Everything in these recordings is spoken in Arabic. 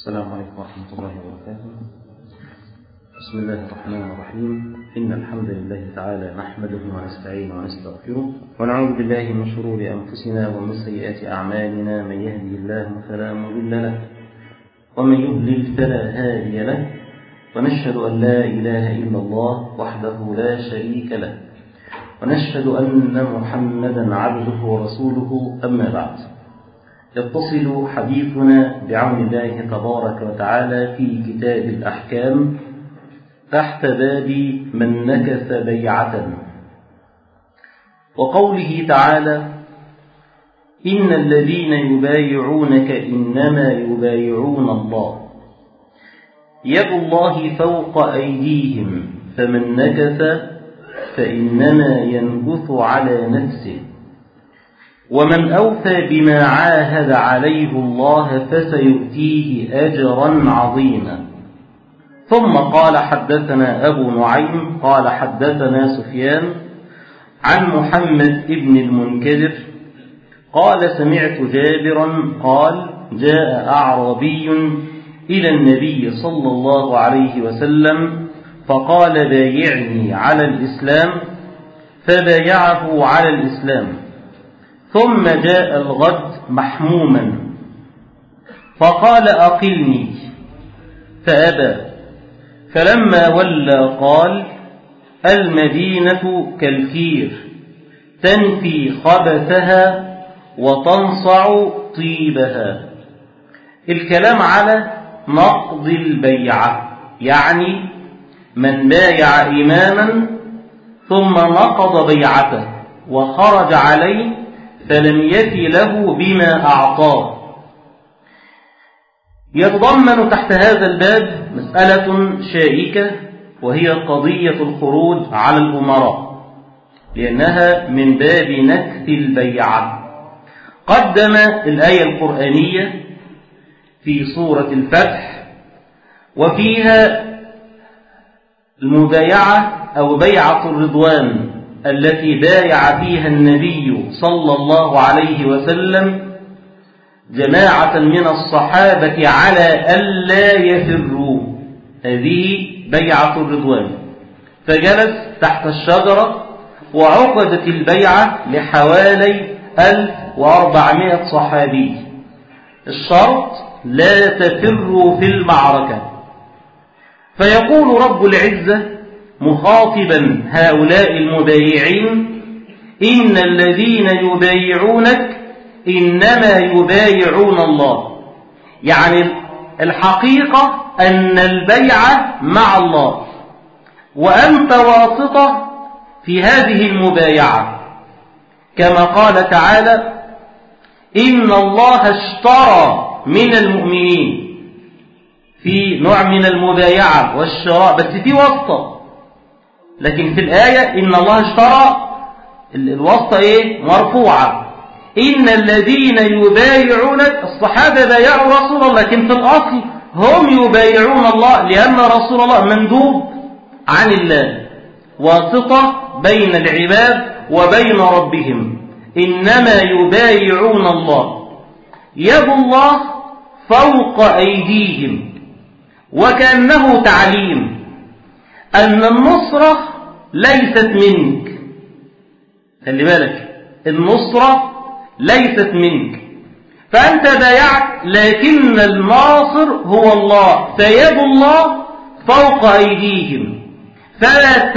السلام عليكم ورحمة الله وبركاته. بسم الله الرحمن الرحيم. إن الحمد لله تعالى نحمده ونستعينه ونستغفره ونعوذ بالله من شرور أنفسنا ومن سيئات أعمالنا. من يهده الله فلا مضل له ومن يضلل فلا هادي له، ونشهد أن لا إله إلا الله وحده لا شريك له، ونشهد أن محمدا عبده ورسوله. أما بعد، يتصل حديثنا بعون الله تبارك وتعالى في كتاب الأحكام تحت باب من نكث بيعة، وقوله تعالى: إن الذين يبايعونك إنما يبايعون الله يد الله فوق أيديهم فمن نكث فإنما ينكث على نفسه ومن أوفى بما عاهد عليه الله فسيؤتيه أجرا عظيما. ثم قال: حدثنا أبو نعيم قال حدثنا سفيان عن محمد بن المنكدر قال: سمعت جابرا قال: جاء أعرابي إلى النبي صلى الله عليه وسلم فقال: بايعني على الإسلام، فبايعه على الإسلام. ثم جاء الغد محموما فقال: أقلني، فأبى. فلما ولى قال: المدينة كالكير تنفي خبثها وتنصع طيبها. الكلام على نقض البيعة، يعني من بايع إماما ثم نقض بيعته وخرج عليه فلم يفي له بما أعطاه. يتضمن تحت هذا الباب مسألة شائكة، وهي قضية الخروج على الأمراء، لأنها من باب نكث البيعة. قدم الآية القرآنية في سورة الفتح، وفيها المبايعة أو بيعة الرضوان التي بايع فيها النبي صلى الله عليه وسلم جماعة من الصحابة على ألا يفروا. هذه بيعة الرضوان. فجلس تحت الشجرة وعقدت البيعة لحوالي 1400 صحابي. الشرط: لا تفروا في المعركة. فيقول رب العزة مخاطبا هؤلاء المبايعين: إن الذين يبايعونك إنما يبايعون الله. يعني الحقيقة أن البيعة مع الله، وأنت واسطة في هذه المبايعة، كما قال تعالى: إن الله اشترى من المؤمنين. في نوع من المبايعة والشراء، بس في واسطة. لكن في الآية إن الله اشترى، الواسطة مرفوعة. إن الذين يبايعونك، الصحابة بايعوا رسول الله، لكن في الأصل هم يبايعون الله، لأن رسول الله مندوب عن الله، واسطة بين العباد وبين ربهم. إنما يبايعون الله يد الله فوق أيديهم، وكأنه تعليم أن النصرة ليست منك. خلي بالك، النصرة ليست منك، فأنت بايعت، لكن الناصر هو الله، فيد الله فوق أيديهم. فلا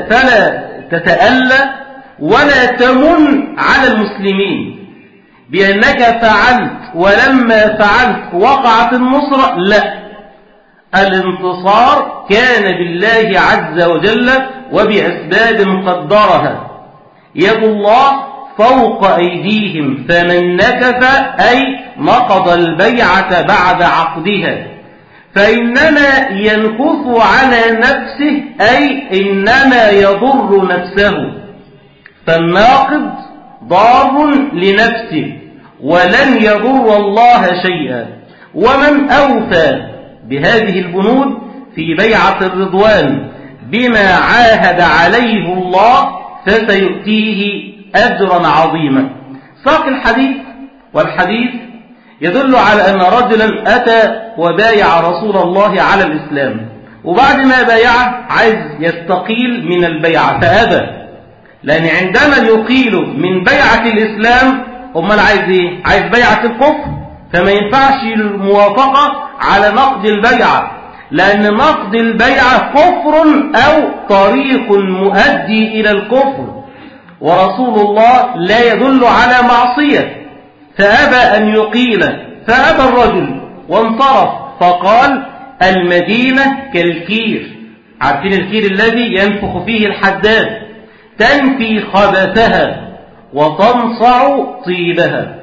تتألى ولا تمن على المسلمين بأنك فعلت، ولما فعلت وقعت النصرة. لا، الانتصار كان بالله عز وجل وبأسباب قدرها. يد الله فوق أيديهم، فمن نكث أي نقض البيعة بعد عقدها فإنما ينكث على نفسه، أي إنما يضر نفسه. فالناقض ضار لنفسه ولن يضر الله شيئا. ومن أوفى بهذه البنود في بيعة الرضوان بما عاهد عليه الله فسيؤتيه أجرا عظيما. ساق الحديث، والحديث يدل على أن رجلا أتى وبايع رسول الله على الإسلام، وبعد ما بايعه عايز يستقيل من البيعة فأبى، لأن عندما يقيل من بيعة الإسلام أمال عايز إيه؟ عايز بيعة الكفر، فما ينفعش الموافقة على نقض البيعة، لأن نقض البيعة كفر أو طريق مؤدي إلى الكفر، ورسول الله لا يدل على معصية، فأبى أن يقيل، فأبى الرجل وانصرف، فقال المدينة كالكير، عارفين الكير الذي ينفخ فيه الحداد، تنفي خبثها وتنصع طيبها،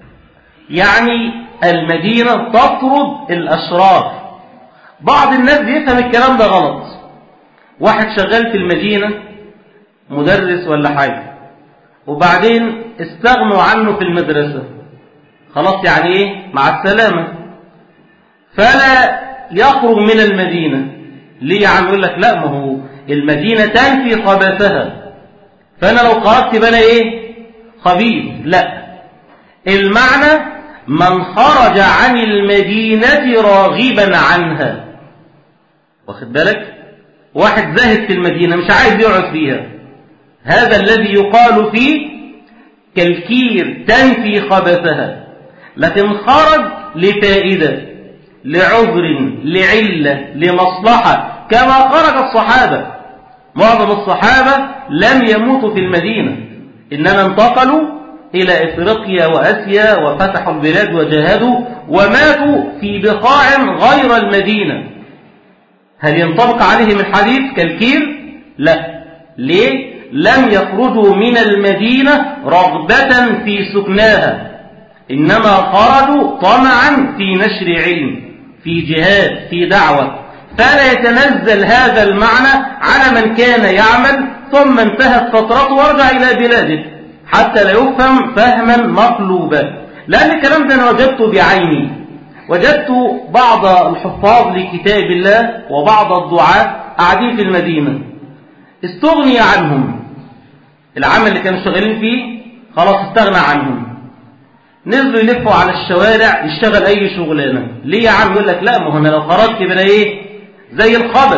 يعني المدينة تطرد الأشرار. بعض الناس بيفهم الكلام ده غلط، واحد شغال في المدينة مدرس ولا حاجة، وبعدين استغنوا عنه في المدرسة، خلاص يعني ايه مع السلامة، فلا يخرج من المدينة. ليه يا عم؟ يقول لك لا، ما هو المدينة تنفي خبثها، فأنا لو خرجت بنا ايه خبيث. لا، المعنى من خرج عن المدينة راغبا عنها، واخد بالك؟ واحد زاهد في المدينة مش عايز يقعد فيها، هذا الذي يقال فيه كالكير تنفي خبثها، لكن خرج لفائدة، لعذر، لعلة، لمصلحة، كما خرج الصحابة. معظم الصحابة لم يموتوا في المدينة، إنما انتقلوا إلى إفريقيا وأسيا وفتحوا البلاد وجاهدوا وماتوا في بقاع غير المدينة. هل ينطبق عليهم الحديث كالكير؟ لا. ليه؟ لم يخرجوا من المدينة رغبة في سكناها، إنما خرجوا طمعا في نشر علم، في جهاد، في دعوة، فلا يتنزل هذا المعنى على من كان يعمل ثم انتهت فترته وارجع إلى بلاده، حتى لا يفهم فهما مقلوبا. لأن الكلام ده أنا وجدته بعيني، وجدت بعض الحفاظ لكتاب الله وبعض الدعاة قاعدين في المدينة، استغني عنهم، العمل اللي كانوا شغالين فيه خلاص استغنى عنهم، نزلوا يلفوا على الشوارع يشتغل أي شغلانة. ليه يا عم؟ يقول لك لا، ما هو أنا لو خرجت بلا إيه زي الخبث،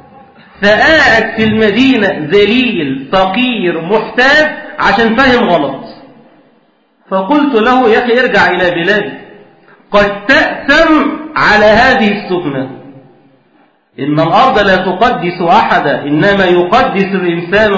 فقاعد في المدينة ذليل فقير محتاج عشان فهم غلط. فقلت له يا أخي ارجع إلى بلادك، قد تأثم على هذه السكنة، إن الأرض لا تقدس أحدا، إنما يقدس الإنسان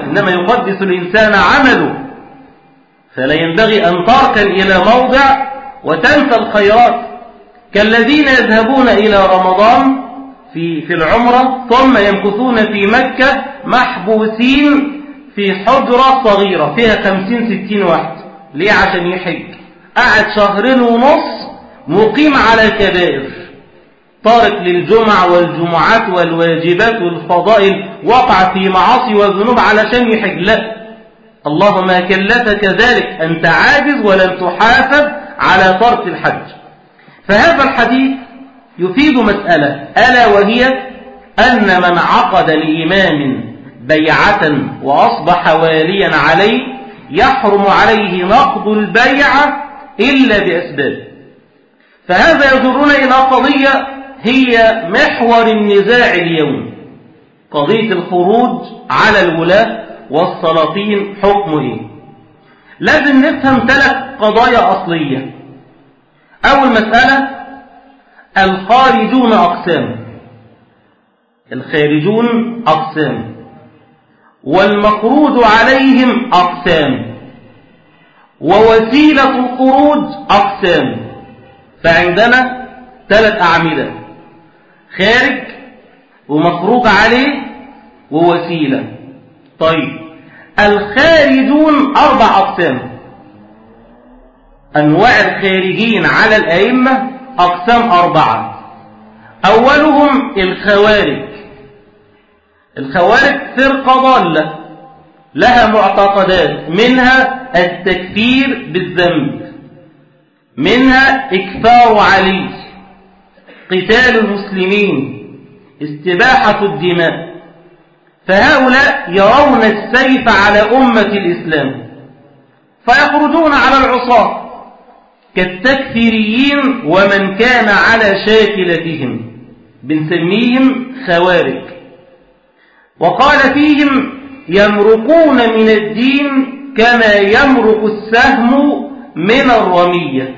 عمله، فلا ينبغي أن تركن إلى موضع وتنسى الخيرات، كالذين يذهبون إلى رمضان في العمرة ثم يمكثون في مكة محبوسين في حجرة صغيرة فيها 50-60 واحد. ليه؟ عشان يحج، قعد 2.5 شهر مقيم على الكبائر، تارك للجمع والجمعات والواجبات والفضائل، وقع في معاصي وذنوب علشان يحج. لا، الله ما كلفك ذلك، أنت عاجز ولن تحاسب على ترك الحج. فهذا الحديث يفيد مسألة، ألا وهي أن من عقد لإمام بيعة وأصبح واليا عليه يحرم عليه نقض البيعة إلا بأسباب. فهذا يجرنا إلى قضية هي محور النزاع اليوم، قضية الخروج على الولاة والسلاطين حكمه إيه؟ لازم نفهم 3 قضايا أصلية. أول مسألة، الخارجون أقسام، والمخروج عليهم أقسام، ووسيلة الخروج أقسام. فعندنا 3 أعمدة، خارج ومخروج عليه ووسيلة. طيب، الخارجون 4 أقسام، أنواع الخارجين على الأئمة أقسام 4. أولهم الخوارج فرقة ضالة لها معتقدات، منها التكفير بالذنب، منها إكفار علي، قتال المسلمين، استباحة الدماء. فهؤلاء يرون السيف على أمة الإسلام، فيخرجون على العصاة كالتكفيريين ومن كان على شاكلتهم، بنسميهم خوارج. وقال فيهم: يمرقون من الدين كما يمرق السهم من الرمية.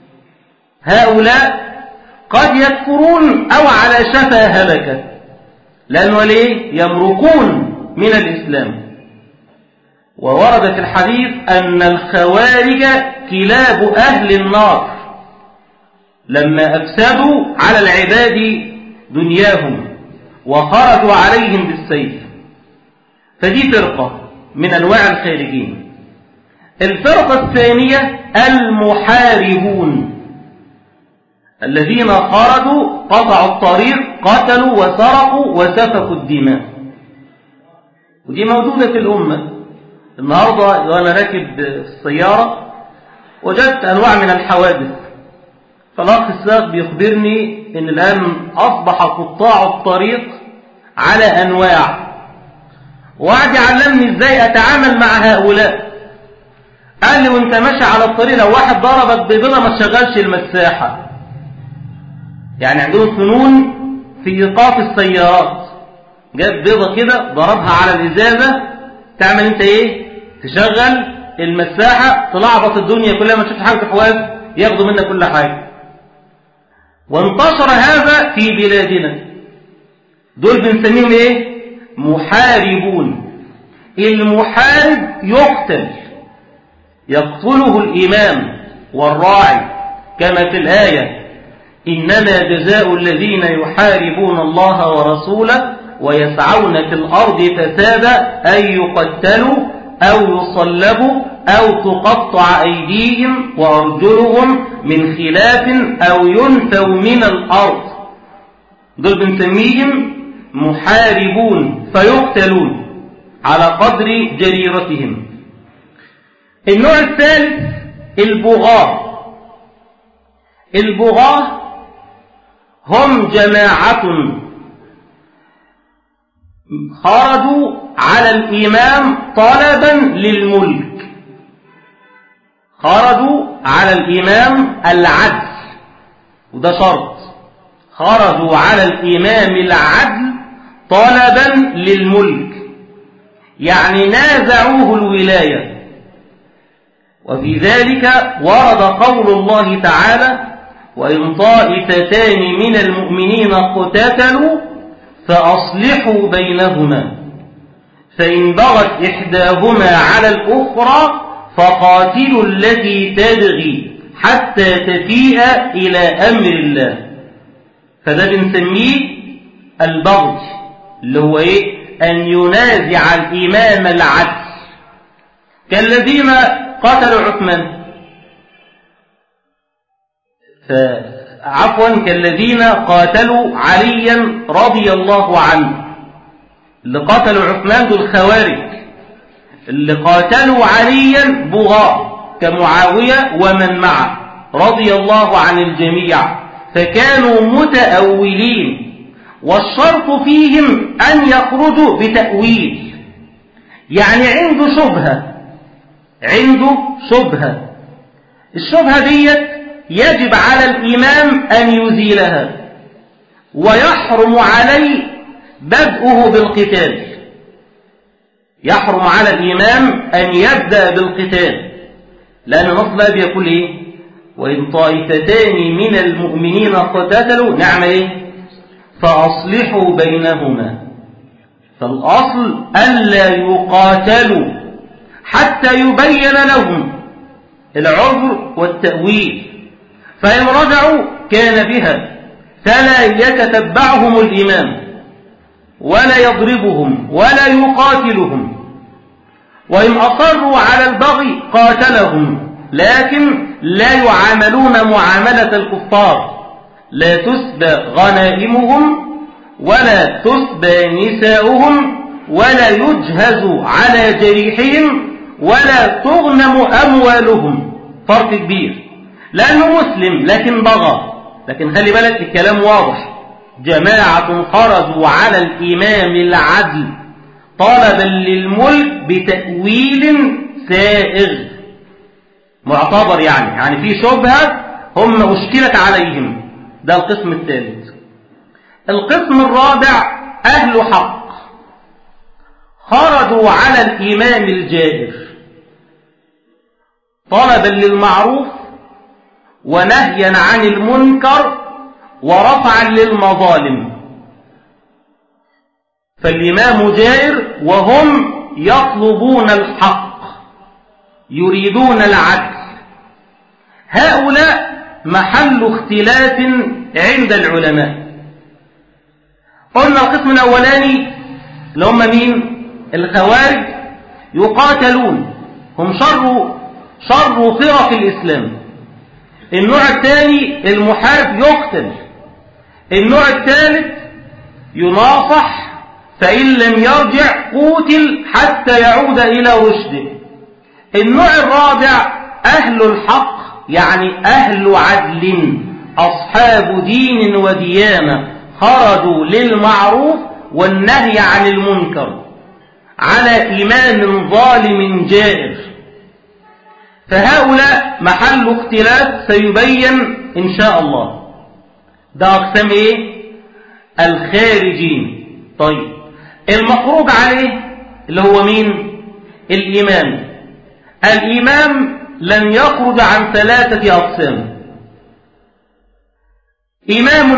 هؤلاء قد يكفرون أو على شفا هلكة، لأنه ليه؟ يمرقون من الإسلام. وورد في الحديث أن الخوارج كلاب أهل النار لما أفسدوا على العباد دنياهم وخرجوا عليهم بالسيف. فدي فرقة من أنواع الخارجين. الفرقة الثانية المحاربون، الذين خرجوا قطعوا الطريق، قتلوا وسرقوا وسفكوا الدماء. ودي موجودة في الأمة. النهاردة وأنا راكب السيارة وجدت أنواع من الحوادث، فالأخ الساق بيخبرني إن الآن أصبح قطاع الطريق على أنواع، وقعد يعلمني إزاي أتعامل مع هؤلاء. قال لي: وانت ماشي على الطريق لو واحد ضربك ببيضة ما تشغلش المساحة. يعني عندهم فنون في إيقاف السيارات. جاب بيضة كده ضربها على الإزازة، تعمل انت ايه؟ تشغل المساحة، تلعبط الدنيا كلها، ما تشوف حاجة تحواز ياخدوا منك كل حاجة. وانتشر هذا في بلادنا. دول بنسميهم ايه؟ محاربون. المحارب يقتل، يقتله الإمام والراعي، كما في الآية: إنما جزاء الذين يحاربون الله ورسوله ويسعون في الأرض فسادا أن يقتلوا أو يصلبوا أو تقطع أيديهم وأرجلهم من خلاف أو ينفوا من الأرض. دول بنسميهم محاربون، فيقتلون على قدر جريرتهم. النوع الثالث البغاة. البغاة هم جماعة خرجوا على الإمام طلبا للملك. خرجوا على الإمام العدل، وده شرط. خرجوا على الإمام العدل طلبا للملك، يعني نازعوه الولاية. وفي ذلك ورد قول الله تعالى: وإن طائفتان من المؤمنين اقتتلوا فأصلحوا بينهما فإن بغت إحداهما على الأخرى فقاتلوا التي تبغي حتى تفيء إلى أمر الله. فده بنسميه البغي، اللي هو إيه؟ أن ينازع الإمام العدل، كالذين قتلوا عثمان، كالذين قاتلوا عليا رضي الله عنه. اللي قتلوا عثمان دول خوارج، اللي قاتلوا عليا بغاة كمعاوية ومن معه رضي الله عن الجميع، فكانوا متأولين. والشرط فيهم أن يخرجوا بتأويل، يعني عنده شبهة. الشبهة ديت يجب على الإمام أن يزيلها، ويحرم عليه بدءه بالقتال. يحرم على الإمام أن يبدأ بالقتال، لأن نص بيقول إيه؟ وإن طائفتان من المؤمنين اقتتلوا نعمل إيه؟ فأصلحوا بينهما. فالأصل ألا يقاتلوا حتى يبين لهم العذر والتأويل، فإن رجعوا كان بها، فلا يتتبعهم الإمام ولا يضربهم ولا يقاتلهم. وإن أصروا على البغي قاتلهم، لكن لا يعاملون معاملة الكفار، لا تسبى غنائمهم ولا تسبى نساؤهم ولا يجهز على جريحهم ولا تغنم أموالهم. فرق كبير، لأنه مسلم لكن بغى. لكن خلي بالك الكلام واضح: جماعة خرجوا على الإمام العدل طلبا للملك بتأويل سائغ. معتبر، يعني في شبهة هم أشكلت عليهم. ده القسم الثالث. القسم الرابع أهل حق خرجوا على الإمام الجائر طلبا للمعروف ونهيا عن المنكر ورفعا للمظالم. فالإمام جائر وهم يطلبون الحق يريدون العدل. هؤلاء محل اختلاف عند العلماء. قلنا القسم الأولاني اللي هم مين؟ الخوارج، يقاتلون، هم شر فرق الإسلام. النوع الثاني المحارب يقتل. النوع الثالث يناصح فإن لم يرجع قتل حتى يعود إلى رشده. النوع الرابع أهل الحق، يعني أهل عدل أصحاب دين وديانة، خرجوا للمعروف والنهي عن المنكر على إمام ظالم جائر. فهؤلاء محل اختلاف سيبين إن شاء الله. ده أقسام إيه؟ الخارجين. طيب المخروج عليه اللي هو مين؟ الإمام. الإمام لن يخرج عن 3 أقسام. إمام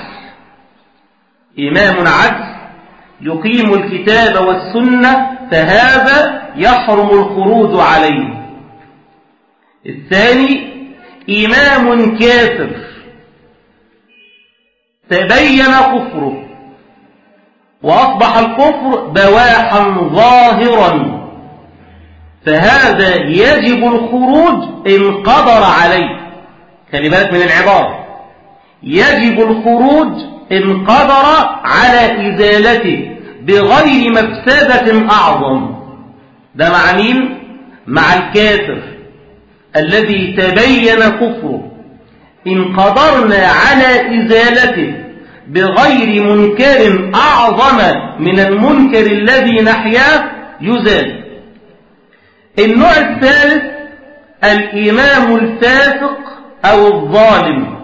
عدل يقيم الكتاب والسنة، فهذا يحرم الخروج عليه. الثاني إمام كافر تبين كفره وأصبح الكفر بواحا ظاهرا، فهذا يجب الخروج إن قدر عليه. خلي بالك من العبارة، يجب الخروج إن قدر على إزالته بغير مفسدة أعظم. ده مع مين؟ مع الكافر الذي تبين كفره. إن قدرنا على إزالته بغير منكر أعظم من المنكر الذي نحياه يزال. النوع الثالث الإمام الفاسق أو الظالم،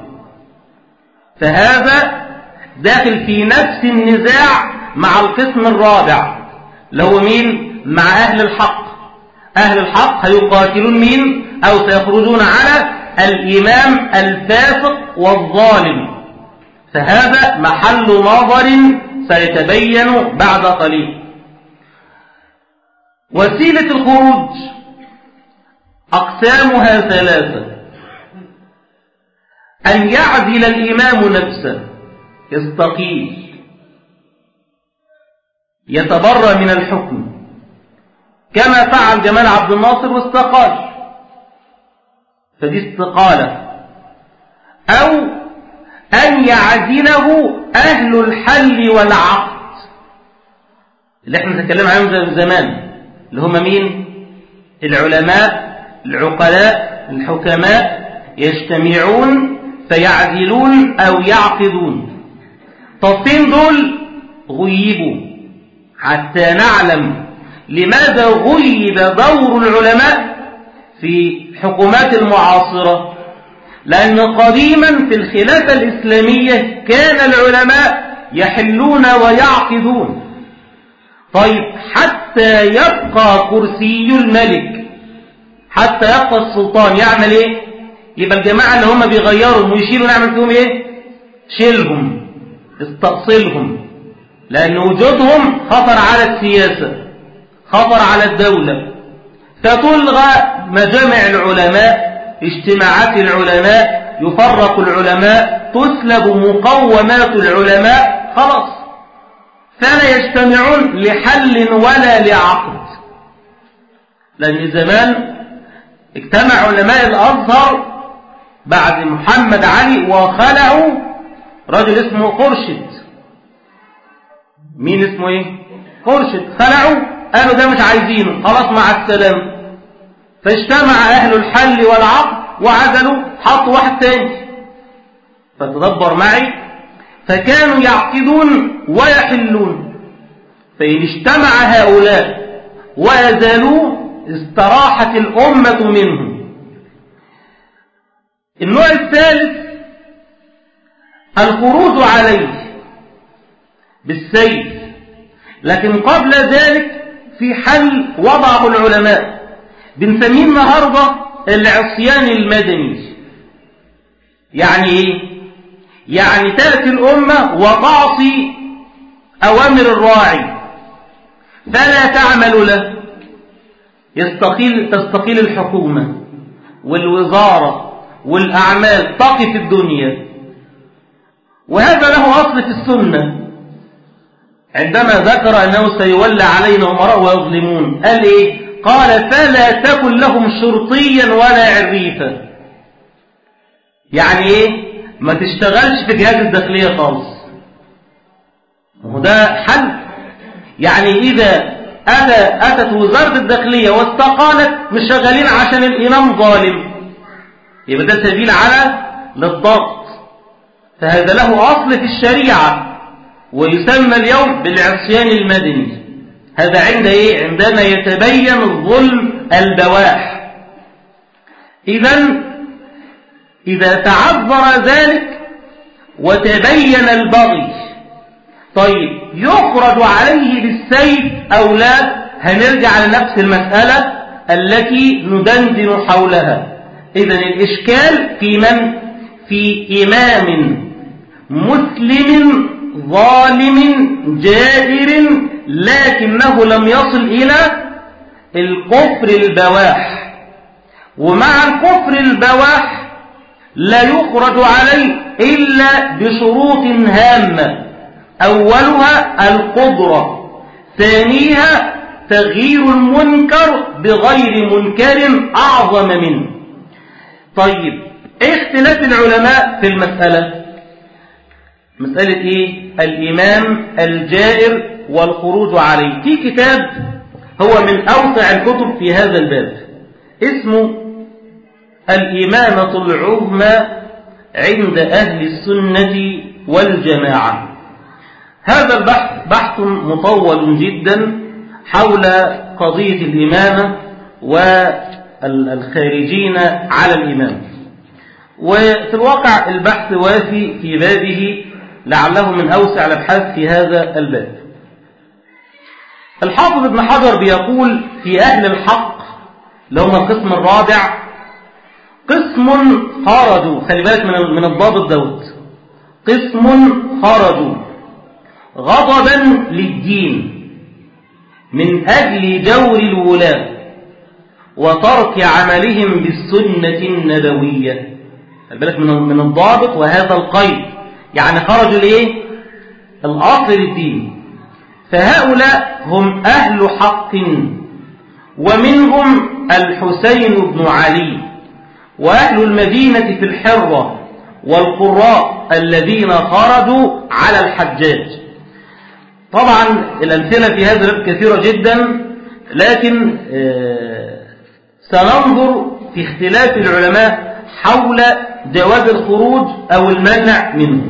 فهذا داخل في نفس النزاع مع القسم الرابع اللي هو مين؟ مع أهل الحق. أهل الحق هيقاتلون مين؟ أو سيخرجون على الإمام الفاسق والظالم، فهذا محل نظر سيتبين بعد قليل. وسيلة الخروج أقسامها 3: أن يعزل الإمام نفسه، يستقيل، يتبرأ من الحكم كما فعل جمال عبد الناصر واستقال، فدي استقالة. أو أن يعزله أهل الحل والعقد اللي احنا نتكلم عنهم زمان، اللي هم مين؟ العلماء العقلاء الحكماء يجتمعون فيعزلون أو يعقدون. طفين دول غيبوا حتى نعلم لماذا غيب دور العلماء في حكومات المعاصرة. لأن قديما في الخلافة الإسلامية كان العلماء يحلون ويعقدون. طيب حتى يبقى كرسي الملك، حتى يبقى السلطان، يعمل ايه؟ يبقى الجماعة اللي هم بيغيروا ويشيلوا نعمل فيهم ايه؟ شيلهم، استأصلهم، لأن وجودهم خطر على السياسة، خطر على الدولة. فتلغى مجامع العلماء، اجتماعات العلماء، يفرق العلماء، تسلب مقومات العلماء، خلاص فلا يجتمعون لحل ولا لعقد. لأن زمان اجتمع علماء الأزهر بعد محمد علي وخلعوا رجل اسمه قرشد. مين اسمه ايه؟ قرشد. خلعوا، قالوا ده مش عايزينه، خلاص مع السلامة. فاجتمع أهل الحل والعقد وعزلوا، حطوا واحد تاني. فتدبر معي، فكانوا يعقدون ويحلون، فإن اجتمع هؤلاء وأزالوه استراحت الأمة منهم. النوع الثالث الخروج عليه بالسيف، لكن قبل ذلك في حل وضعه العلماء بنسميه النهارده العصيان المدني. يعني ايه؟ يعني تأتي الأمة وتعصي أوامر الراعي فلا تعمل له، تستقيل الحكومة والوزارة والأعمال، تقف الدنيا. وهذا له أصل في السنة، عندما ذكر أنه سيولى علينا أمراء ويظلمون قال إيه؟ قال فلا تكن لهم شرطيا ولا عريفا. يعني إيه؟ ما تشتغلش في جهاز الداخلية خالص. وده حل. يعني إذا أتت وزارة الداخلية واستقالت مش شغالين عشان الإمام ظالم، يبقى ده سبيل على للضغط. فهذا له أصل في الشريعة ويسمى اليوم بالعصيان المدني. هذا عند إيه؟ عندما يتبين الظلم البواح. إذا تعذر ذلك وتبين البغي، طيب يخرج عليه بالسيف أو لا؟ هنرجع لنفس المسألة التي ندندن حولها. إذن الإشكال في من؟ في إمام مسلم ظالم جائر لكنه لم يصل إلى الكفر البواح. ومع الكفر البواح لا يخرج عليه إلا بشروط هامة، أولها القدرة، ثانيها تغيير المنكر بغير منكر أعظم منه. طيب إيه اختلاف العلماء في المسألة؟ مسألة إيه؟ الإمام الجائر والخروج عليه. في كتاب هو من أوسع الكتب في هذا الباب اسمه الإمامة العظمى عند أهل السنة والجماعة. هذا البحث بحث مطول جدا حول قضية الإمامة والخارجين على الإمام، وفي الواقع البحث وافي في بابه، لعله من أوسع الأبحاث في هذا الباب. الحافظ ابن حجر بيقول في أهل الحق اللي هم القسم الرابع قسم خرجوا، خلي بالك من الضابط دوت، قسم خرجوا غضبا للدين من أجل جور الولاة وترك عملهم بالسنة النبوية. خلي بالك من الضابط وهذا القيد، يعني خرجوا لإيه؟ الأصل للدين. فهؤلاء هم أهل حق، ومنهم الحسين بن علي وأهل المدينة في الحرة والقراء الذين خرجوا على الحجاج. طبعا الأمثلة في هذا الباب كثيرة جدا، لكن سننظر في اختلاف العلماء حول جواز الخروج أو المنع منه.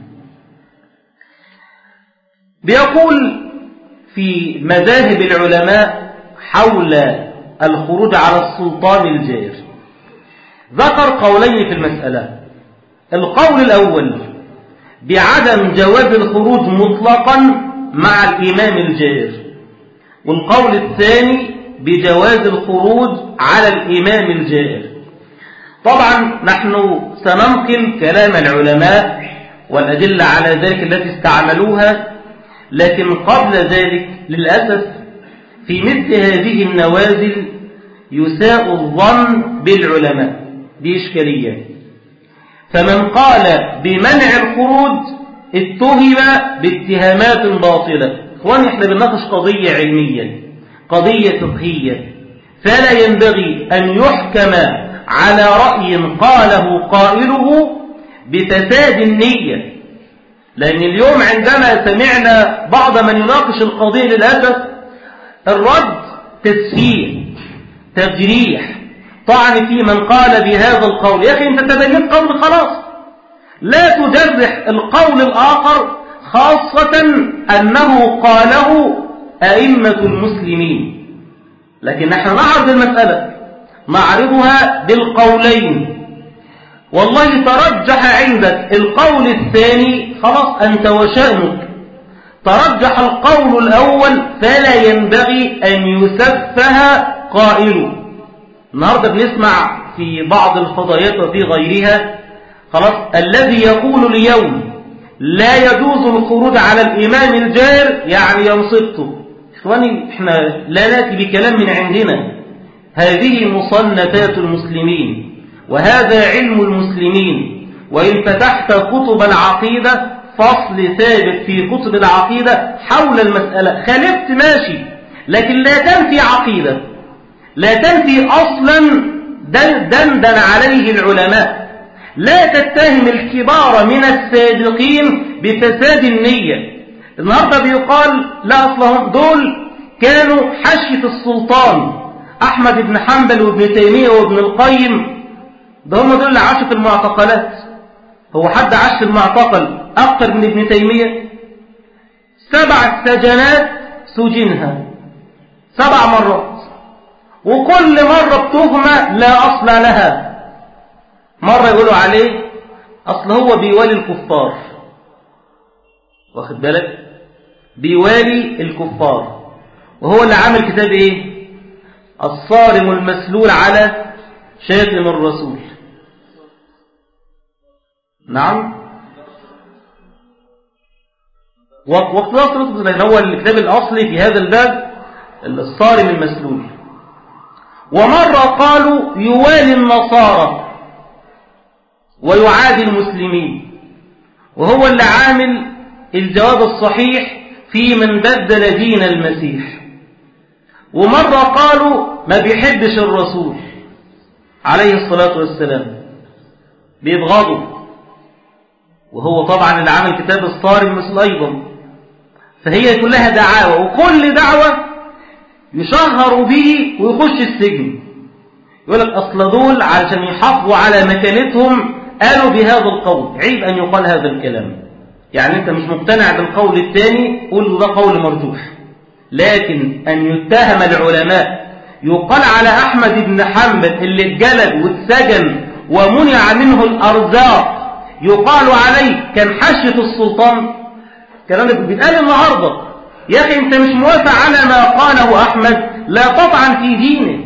بيقول في مذاهب العلماء حول الخروج على السلطان الجائر، ذكر قولين في المسألة. القول الأول بعدم جواز الخروج مطلقا مع الإمام الجائر، والقول الثاني بجواز الخروج على الإمام الجائر. طبعا نحن سننقل كلام العلماء والأدلة على ذلك التي استعملوها، لكن قبل ذلك للأسف في مثل هذه النوازل يساء الظن بالعلماء، دي إشكالية. فمن قال بمنع الخروج اتهم باتهامات باطلة. اخواني احنا بنناقش قضية علمية، قضية فقهية، فلا ينبغي أن يحكم على رأي قاله قائله بفساد النية. لأن اليوم عندما سمعنا بعض من يناقش القضية للأسف الرد تسفيه، تجريح، طعن في من قال بهذا القول. يا أخي أنت تبينت قول خلاص، لا تجرح القول الآخر، خاصة أنه قاله أئمة المسلمين. لكن نحن نعرض المسألة، نعرضها بالقولين. والله ترجح عندك القول الثاني، خلاص أنت وشأنك. ترجح القول الأول فلا ينبغي أن يسفه قائله. النهاردة بنسمع في بعض الفضائيات وفي غيرها خلاص الذي يقول اليوم لا يجوز الخروج على الإمام الجائر يعني ينصبته. إخواني إحنا لا نأتي بكلام من عندنا، هذه مصنفات المسلمين وهذا علم المسلمين. وإن فتحت كتب العقيدة فصل ثابت في كتب العقيدة حول المسألة، خالفت ماشي، لكن لا تنفي عقيدة، لا تنفي أصلا دندن عليه العلماء. لا تتهم الكبار من السابقين بفساد النية. النهاردة بيقال لا أصلهم دول كانوا حشية السلطان أحمد بن حنبل وابن تيمية وابن القيم، ده هم دول اللي عاشوا في المعتقلات. هو حد عاش في المعتقل أكثر من ابن تيمية؟ 7 سجنات سجنها 7 مرات، وكل مرة بتهمة لا أصل لها. مرة يقولوا عليه أصل هو بيوالي الكفار، واخد بالك، بيوالي الكفار، وهو اللي عامل كتاب إيه؟ الصارم المسلول على شاتم الرسول. نعم، واقتضاء صراط هو الكتاب الأصلي في هذا الباب الصارم المسلول. ومرة قالوا يوالي النصارى ويعادي المسلمين، وهو اللي عامل الجواب الصحيح في من بدل دين المسيح. ومرة قالوا ما بيحبش الرسول عليه الصلاة والسلام، بيبغضه، وهو طبعا اللي عامل كتاب الصارم المسلول أيضا. فهي كلها دعاوى، وكل دعوة يشهر به ويخش السجن. يقول لك أصل دول علشان يحافظوا على مكانتهم قالوا بهذا القول. عيب أن يقال هذا الكلام. يعني أنت مش مقتنع بالقول الثاني قول له ده قول مرجوح، لكن أن يتهم العلماء يقال على أحمد بن حنبل اللي اتجلد واتسجن ومنع منه الأرزاق يقال عليه كان حشية السلطان. كلام ده بيتقال النهارده. يا أخي أنت مش موافق على ما قاله أحمد، لا تطعن في دينه.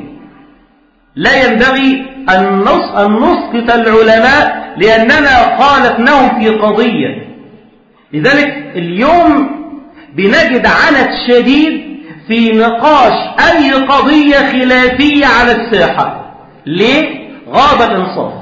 لا ينبغي أن نسقط العلماء لأننا خالفناهم في قضية. لذلك اليوم بنجد عنت شديد في نقاش أي قضية خلافية على الساحة. ليه؟ غاب الإنصاف.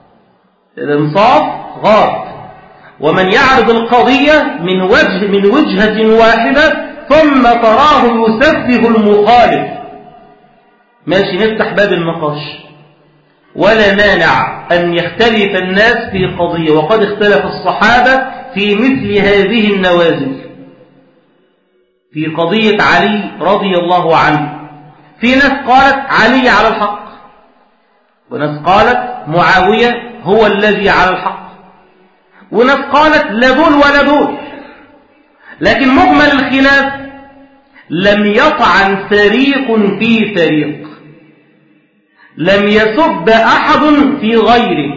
الإنصاف غاب. ومن يعرض القضية من وجهة واحدة ثم تراه يسفه المخالف. ماشي، نفتح باب النقاش، ولا مانع أن يختلف الناس في قضية، وقد اختلف الصحابة في مثل هذه النوازل. في قضية علي رضي الله عنه في ناس قالت علي على الحق، وناس قالت معاوية هو الذي على الحق، وناس قالت لا دول ولا دول. لكن مجمل الخلاف لم يطعن فريق في فريق، لم يسب أحد في غيره،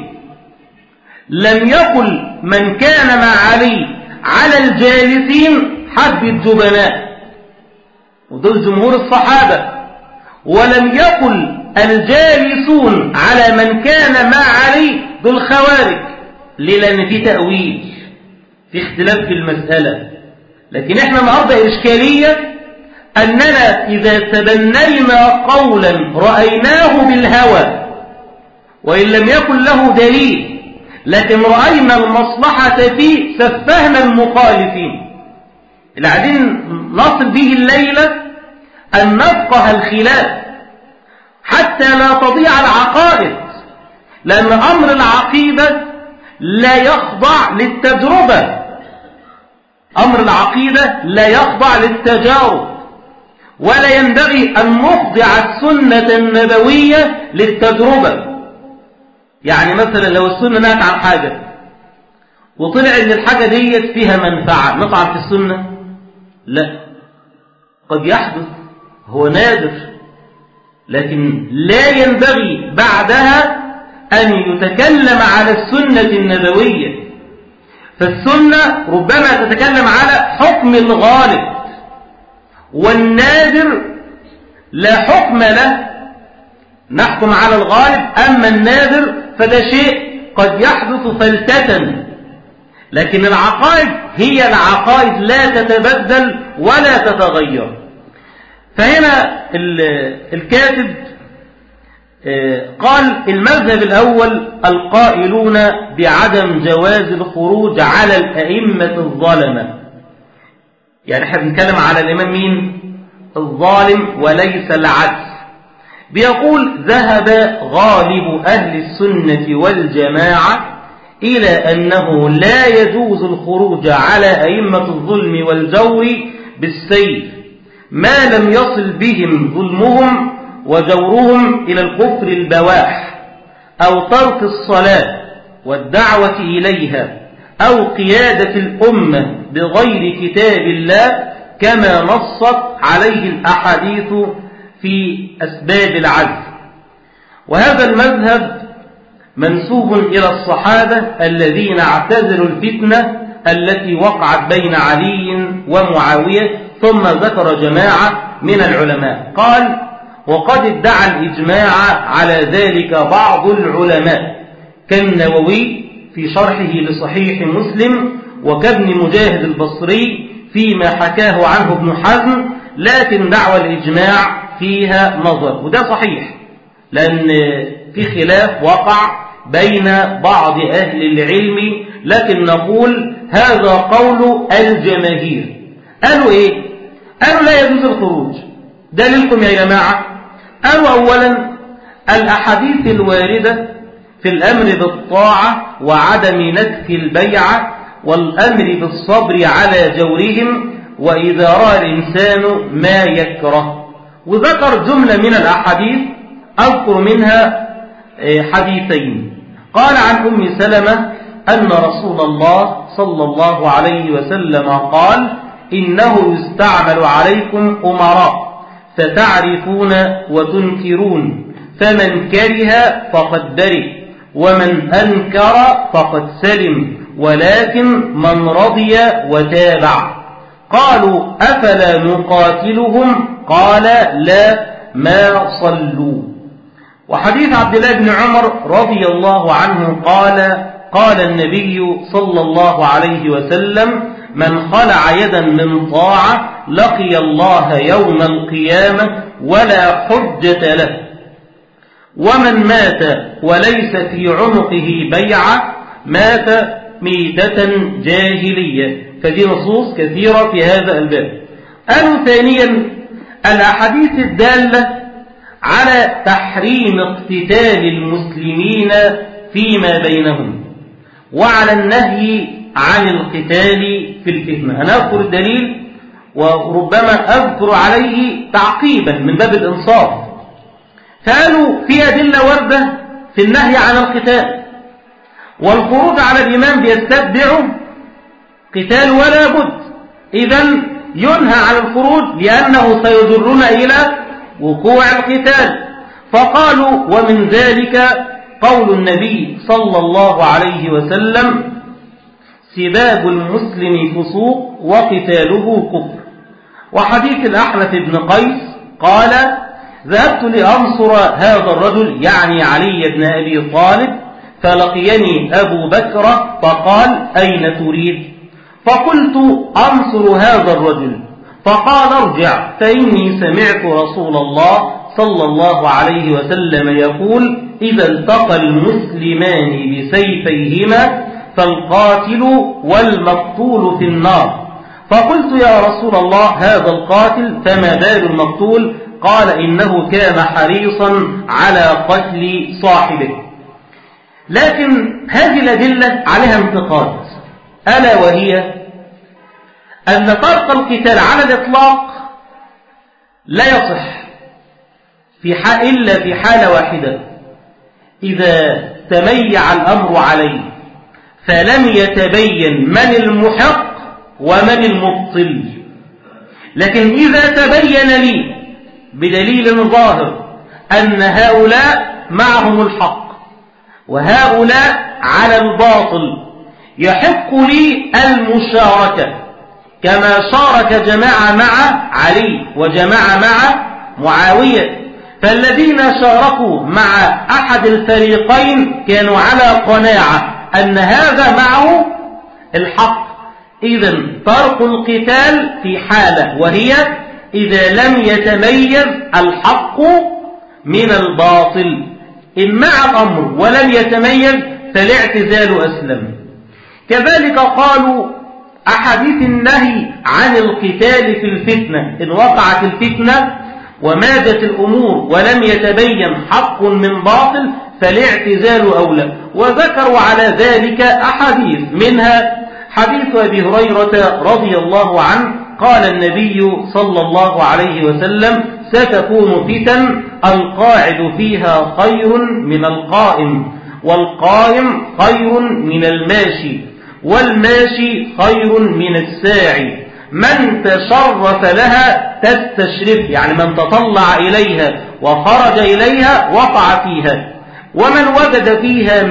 لم يقل من كان مع علي على الجالسين حبة جبناء ودول جمهور الصحابة، ولم يقل الجالسون على من كان مع علي دول خوارج. ليه؟ لأن في تأويل، في اختلاف في المسألة. لكن احنا النهارده إشكالية أننا إذا تبنينا قولا رأيناه بالهوى وإن لم يكن له دليل لكن رأينا المصلحة فيه سفهنا المخالفين. اللي عايزين نصل به الليلة أن نفقه الخلاف حتى لا تضيع العقائد، لأن أمر العقيدة لا يخضع للتجربة. أمر العقيدة لا يخضع للتجارب، ولا ينبغي أن نخضع السنة النبوية للتجربة. يعني مثلا لو السنة نهت عن حاجة وطلع ان الحاجة ديت فيها منفعة نطعن في السنة؟ لا، قد يحدث، هو نادر، لكن لا ينبغي بعدها أن يتكلم على السنة النبوية، فالسنة ربما تتكلم على حكم الغالب، والنادر لا حكم له، نحكم على الغالب، أما النادر فده شيء قد يحدث فلتة. لكن العقائد هي العقائد، لا تتبدل ولا تتغير. فهنا الكاتب قال المذهب الأول القائلون بعدم جواز الخروج على الأئمة الظالمة. يعني احنا بنتكلم على الإمام مين؟ الظالم وليس العدل. بيقول ذهب غالب أهل السنة والجماعة إلى أنه لا يجوز الخروج على أئمة الظلم والجور بالسيف ما لم يصل بهم ظلمهم وجورهم إلى الكفر البواح، أو ترك الصلاة والدعوة إليها، أو قيادة الأمة بغير كتاب الله كما نصت عليه الأحاديث في أسباب العدل. وهذا المذهب منسوب إلى الصحابة الذين اعتزلوا الفتنة التي وقعت بين علي ومعاوية. ثم ذكر جماعة من العلماء قال وقد ادعى الإجماع على ذلك بعض العلماء كالنووي في شرحه لصحيح مسلم، وكابن مجاهد البصري فيما حكاه عنه ابن حزم، لكن دعوى الإجماع فيها نظر. وده صحيح لأن في خلاف وقع بين بعض أهل العلم، لكن نقول هذا قول الجماهير. قالوا إيه؟ قالوا لا يجوز الخروج. دليلكم يا جماعة؟ قالوا أولا الأحاديث الواردة في الأمر بالطاعة وعدم نكث البيعة والأمر بالصبر على جورهم وإذا رأى الإنسان ما يكره. وذكر جملة من الأحاديث أذكر منها حديثين. قال عن أم سلمة أن رسول الله صلى الله عليه وسلم قال إنه يستعمل عليكم أمراء فتعرفون وتنكرون، فمن كره فقد برئ ومن أنكر فقد سلم، ولكن من رضي وتابع. قالوا أفلا نقاتلهم؟ قال لا ما صلوا. وحديث عبد الله بن عمر رضي الله عنه قال النبي صلى الله عليه وسلم من خلع يدا من طاعة لقي الله يوم القيامة ولا حجة له، ومن مات وليس في عنقه بيعة مات ميتة جاهلية. فدي نصوص كثيرة في هذا الباب. قالوا ثانيا الأحاديث الدالة على تحريم اقتتال المسلمين فيما بينهم وعلى النهي عن القتال في الفتنة. أنا أذكر الدليل وربما أذكر عليه تعقيبا من باب الإنصاف. فقالوا في أدلة واردة في النهي عن القتال، والخروج على الإمام بيستتبع قتال ولا بد، إذن ينهى عن الخروج لأنه سيجرنا إلى وقوع القتال. فقالوا ومن ذلك قول النبي صلى الله عليه وسلم سباب المسلم فسوق وقتاله كفر. وحديث الأحنف بن قيس قال ذهبت لأنصر هذا الرجل يعني علي بن أبي طالب، فلقيني أبو بكر فقال أين تريد؟ فقلت أنصر هذا الرجل، فقال ارجع فإني سمعت رسول الله صلى الله عليه وسلم يقول إذا التقى المسلمان بسيفيهما فالقاتل والمقتول في النار. فقلت يا رسول الله هذا القاتل فما بال المقتول؟ قال إنه كان حريصا على قتل صاحبه. لكن هذه الأدلة عليها انتقاد، ألا وهي أن ترك القتال على الإطلاق لا يصح إلا في حالة واحدة، إذا تميع الأمر عليه فلم يتبين من المحق ومن المبطل. لكن إذا تبين لي بدليل ظاهر أن هؤلاء معهم الحق وهؤلاء على الباطل، يحق لي المشاركة كما شارك جماعة مع علي وجماعة مع معاوية. فالذين شاركوا مع أحد الفريقين كانوا على قناعة أن هذا معه الحق. إذن ترك القتال في حالة، وهي إذا لم يتميز الحق من الباطل. إن مع الأمر ولم يتميز فالاعتزال أسلم. كذلك قالوا أحاديث النهي عن القتال في الفتنة، إن وقعت الفتنة ومادت الأمور ولم يتبين حق من باطل فالاعتزال أولى. وذكروا على ذلك أحاديث، منها حديث أبي هريرة رضي الله عنه قال النبي صلى الله عليه وسلم: ستكون فتن القاعد فيها خير من القائم، والقائم خير من الماشي، والماشي خير من الساعي. من تشرف لها تستشرف، يعني من تطلع إليها وخرج إليها وقع فيها. ومن وجد فيها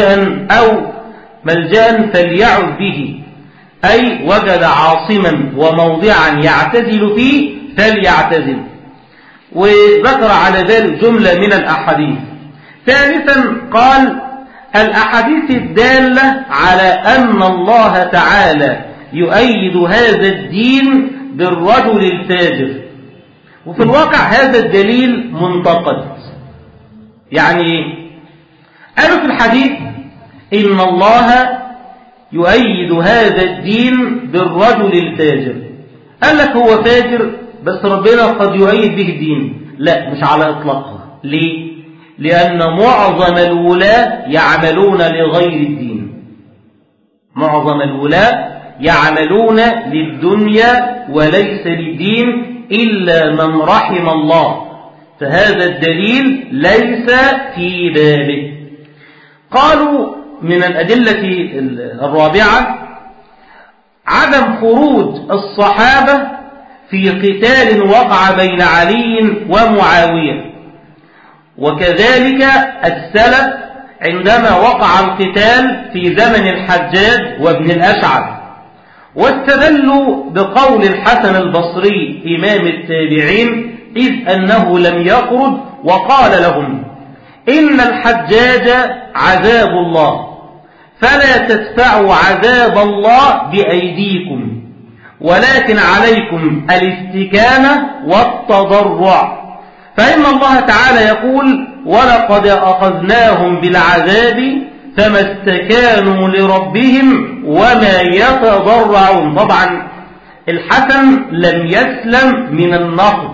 ملجأ فليعذ به، أي وجد عاصما وموضعا يعتزل فيه فليعتزل. وذكر على ذلك جملة من الأحاديث. ثالثا قال: الأحاديث الدالة على أن الله تعالى يؤيد هذا الدين بالرجل الفاجر. وفي الواقع هذا الدليل منتقد. يعني قالوا في الحديث إن الله يؤيد هذا الدين بالرجل الفاجر. قال لك هو فاجر بس ربنا قد يؤيد به الدين. لا، مش على إطلاقها. ليه؟ لأن معظم الولاة يعملون لغير الدين. معظم الولاة يعملون للدنيا وليس للدين إلا من رحم الله، فهذا الدليل ليس في بابه. قالوا من الأدلة الرابعة عدم خروج الصحابة في قتال وقع بين علي ومعاوية، وكذلك السلف عندما وقع القتال في زمن الحجاج وابن الأشعث. واستدلوا بقول الحسن البصري إمام التابعين إذ أنه لم يخرج وقال لهم: إن الحجاج عذاب الله، فلا تدفعوا عذاب الله بأيديكم، ولكن عليكم الاستكانة والتضرع، فإن الله تعالى يقول: ولقد أخذناهم بالعذاب فما استكانوا لربهم وما يتضرعون. طبعا الحسن لم يسلم من النقد.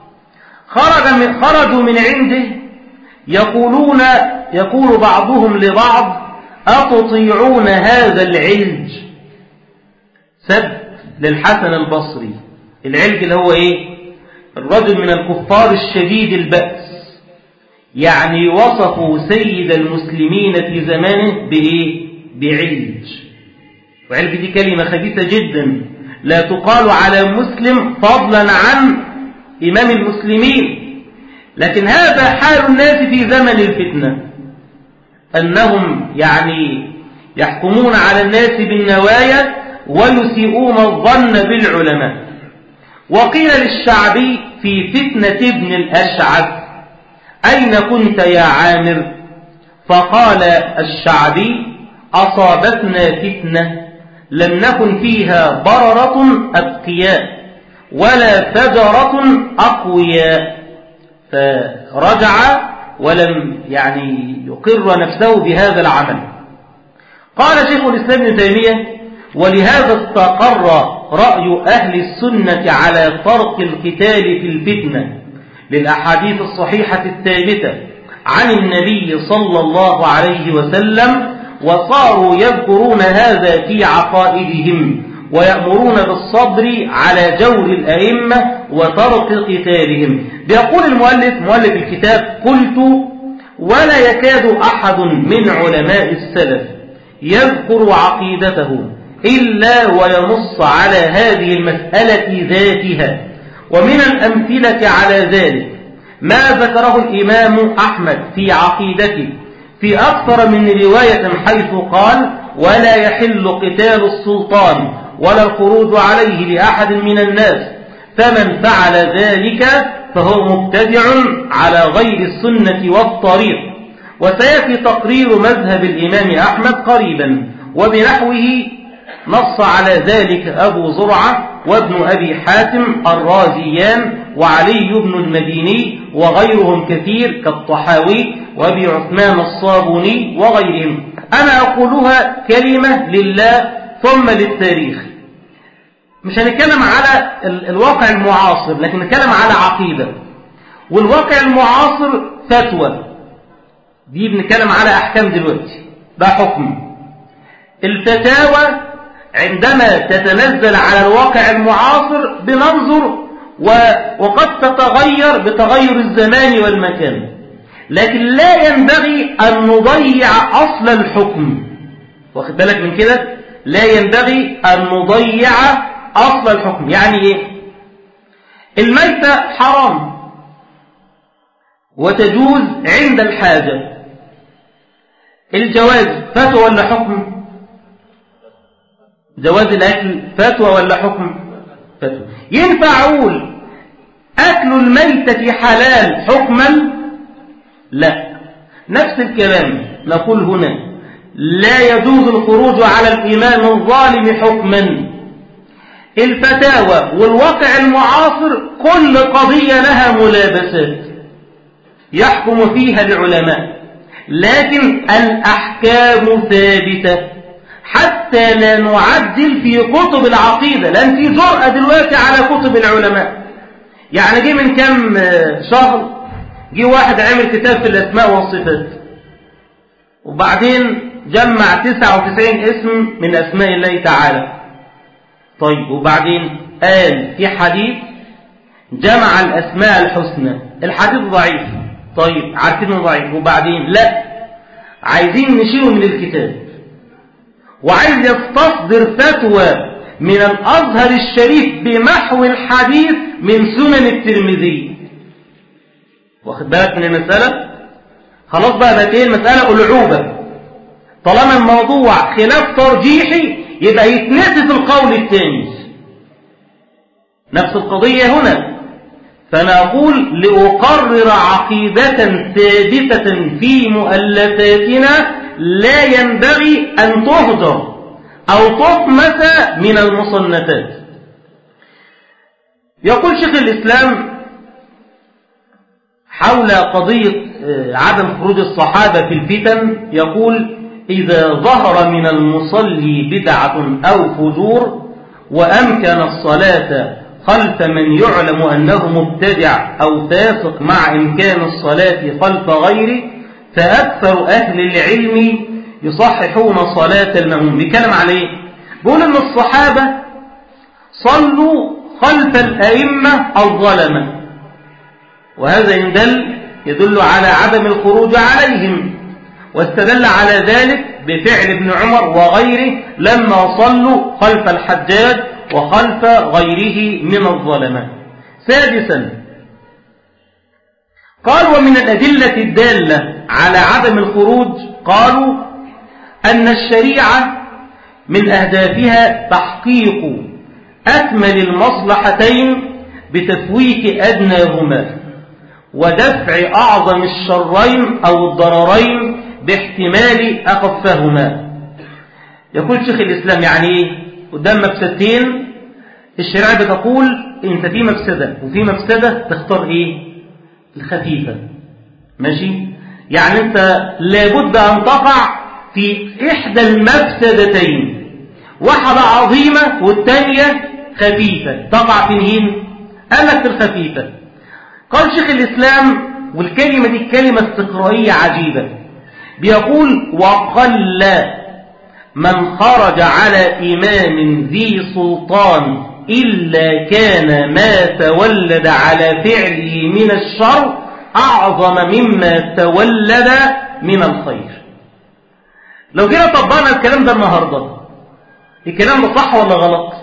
خرجوا من عنده يقول بعضهم لبعض: أتطيعون هذا العلج؟ سب للحسن البصري. العلج اللي هو ايه؟ الرجل من الكفار الشديد البأس. يعني وصفوا سيد المسلمين في زمانه بإيه؟ بعلج. وعلج دي كلمة خبيثة جدا لا تقال على مسلم فضلا عن إمام المسلمين. لكن هذا حال الناس في زمن الفتنة، أنهم يعني يحكمون على الناس بالنوايا ويسيئون الظن بالعلماء. وقيل للشعبي في فتنة ابن الأشعث: أين كنت يا عامر؟ فقال الشعبي: أصابتنا فتنة لم نكن فيها بررة أتقياء ولا فجرة أقوياء. فرجع ولم يقر نفسه بهذا العمل. قال شيخ الإسلام ابن تيمية: ولهذا استقر رأي أهل السنة على فرق القتال في الفتنة للأحاديث الصحيحة الثابتة عن النبي صلى الله عليه وسلم، وصاروا يذكرون هذا في عقائدهم ويأمرون بالصبر على جور الأئمة وترك قتالهم. بيقول مؤلف الكتاب: قلت: ولا يكاد أحد من علماء السلف يذكر عقيدته إلا وينص على هذه المسألة ذاتها. ومن الأمثلة على ذلك ما ذكره الإمام أحمد في عقيدته في أكثر من رواية حيث قال: ولا يحل قتال السلطان ولا الخروج عليه لأحد من الناس، فمن فعل ذلك فهو مبتدع على غير السنة والطريق. وسيأتي تقرير مذهب الإمام أحمد قريبا، وبنحوه نص على ذلك أبو زرعة وابن أبي حاتم الرازيان وعلي بن المديني وغيرهم كثير كالطحاوي وأبي عثمان الصابوني وغيرهم. أنا أقولها كلمة لله ثم للتاريخ. مش هنتكلم على الواقع المعاصر، لكن نتكلم على عقيدة. والواقع المعاصر فتوى، دي بنتكلم على أحكام دلوقتي، ده حكم. الفتاوى عندما تتنزل على الواقع المعاصر بننظر وقد تتغير بتغير الزمان والمكان، لكن لا ينبغي أن نضيع أصل الحكم. واخد بالك من كده؟ لا ينبغي أن نضيع أصل الحكم. يعني إيه؟ الميتة حرام وتجوز عند الحاجة. الجواز فتوى ولا حكم؟ جواز الأكل فتوى ولا حكم؟ فتوى. ينفع أقول أكل الميتة حلال حكما؟ لا. نفس الكلام نقول هنا: لا يجوز الخروج على الإمام الظالم حكما. الفتاوى والواقع المعاصر كل قضية لها ملابسات يحكم فيها العلماء، لكن الأحكام ثابتة حتى لا نعدل في كتب العقيدة، لأن في جرأة دلوقتي على كتب العلماء. يعني جه من كم شهر جه واحد عمل كتاب في الأسماء والصفات، وبعدين جمع 99 اسم من أسماء الله تعالى. طيب وبعدين قال في حديث جمع الأسماء الحسنى، الحديث ضعيف. طيب عارفينه ضعيف، وبعدين لا، عايزين نشيله من الكتاب، وعايز يستصدر فتوى من الأزهر الشريف بمحو الحديث من سنن الترمذي. واخد بالك من المسألة؟ خلاص بقت ايه المسألة؟ ألعوبة. طالما الموضوع خلاف ترجيحي يبقى يتنسف القول الثاني. نفس القضية هنا. فأنا أقول لأقرر عقيدة ثابتة في مؤلفاتنا لا ينبغي أن تهجر أو تطمس من المصنفات. يقول شيخ الإسلام حول قضية عدم خروج الصحابة في الفتن، يقول: إذا ظهر من المصلي بدعة أو فجور وأمكن الصلاة خلف من يعلم أنه مبتدع أو فاسق مع إمكان الصلاة خلف غيره، فأكثر أهل العلم يصححون صلاة المأموم. بيتكلم عليه، بيقول إن الصحابة صلوا خلف الأئمة الظلمة، وهذا يدل على عدم الخروج عليهم، واستدل على ذلك بفعل ابن عمر وغيره لما صلوا خلف الحجاج وخلف غيره من الظلمة. سادسا قال: ومن الأدلة الدالة على عدم الخروج، قالوا أن الشريعة من أهدافها تحقيق أكمل المصلحتين بتفويت أدناهما ودفع أعظم الشرين أو الضررين باحتمال أخفهما. يقول شيخ الإسلام يعني إيه؟ قدام مفسدتين الشريعة بتقول أنت في مفسدة وفي مفسدة، تختار إيه؟ الخفيفة. ماشي؟ يعني أنت لابد أن تقع في إحدى المفسدتين، واحدة عظيمة والثانية خفيفة، تقع في مين؟ قال لك في الخفيفة. قال شيخ الإسلام، والكلمة دي كلمة استقرائية عجيبة، بيقول: وقل من خرج على إمام ذي سلطان إلا كان ما تولد على فعله من الشر أعظم مما تولد من الخير. لو جينا طبقنا الكلام ده النهاردة، الكلام ده صح ولا غلط؟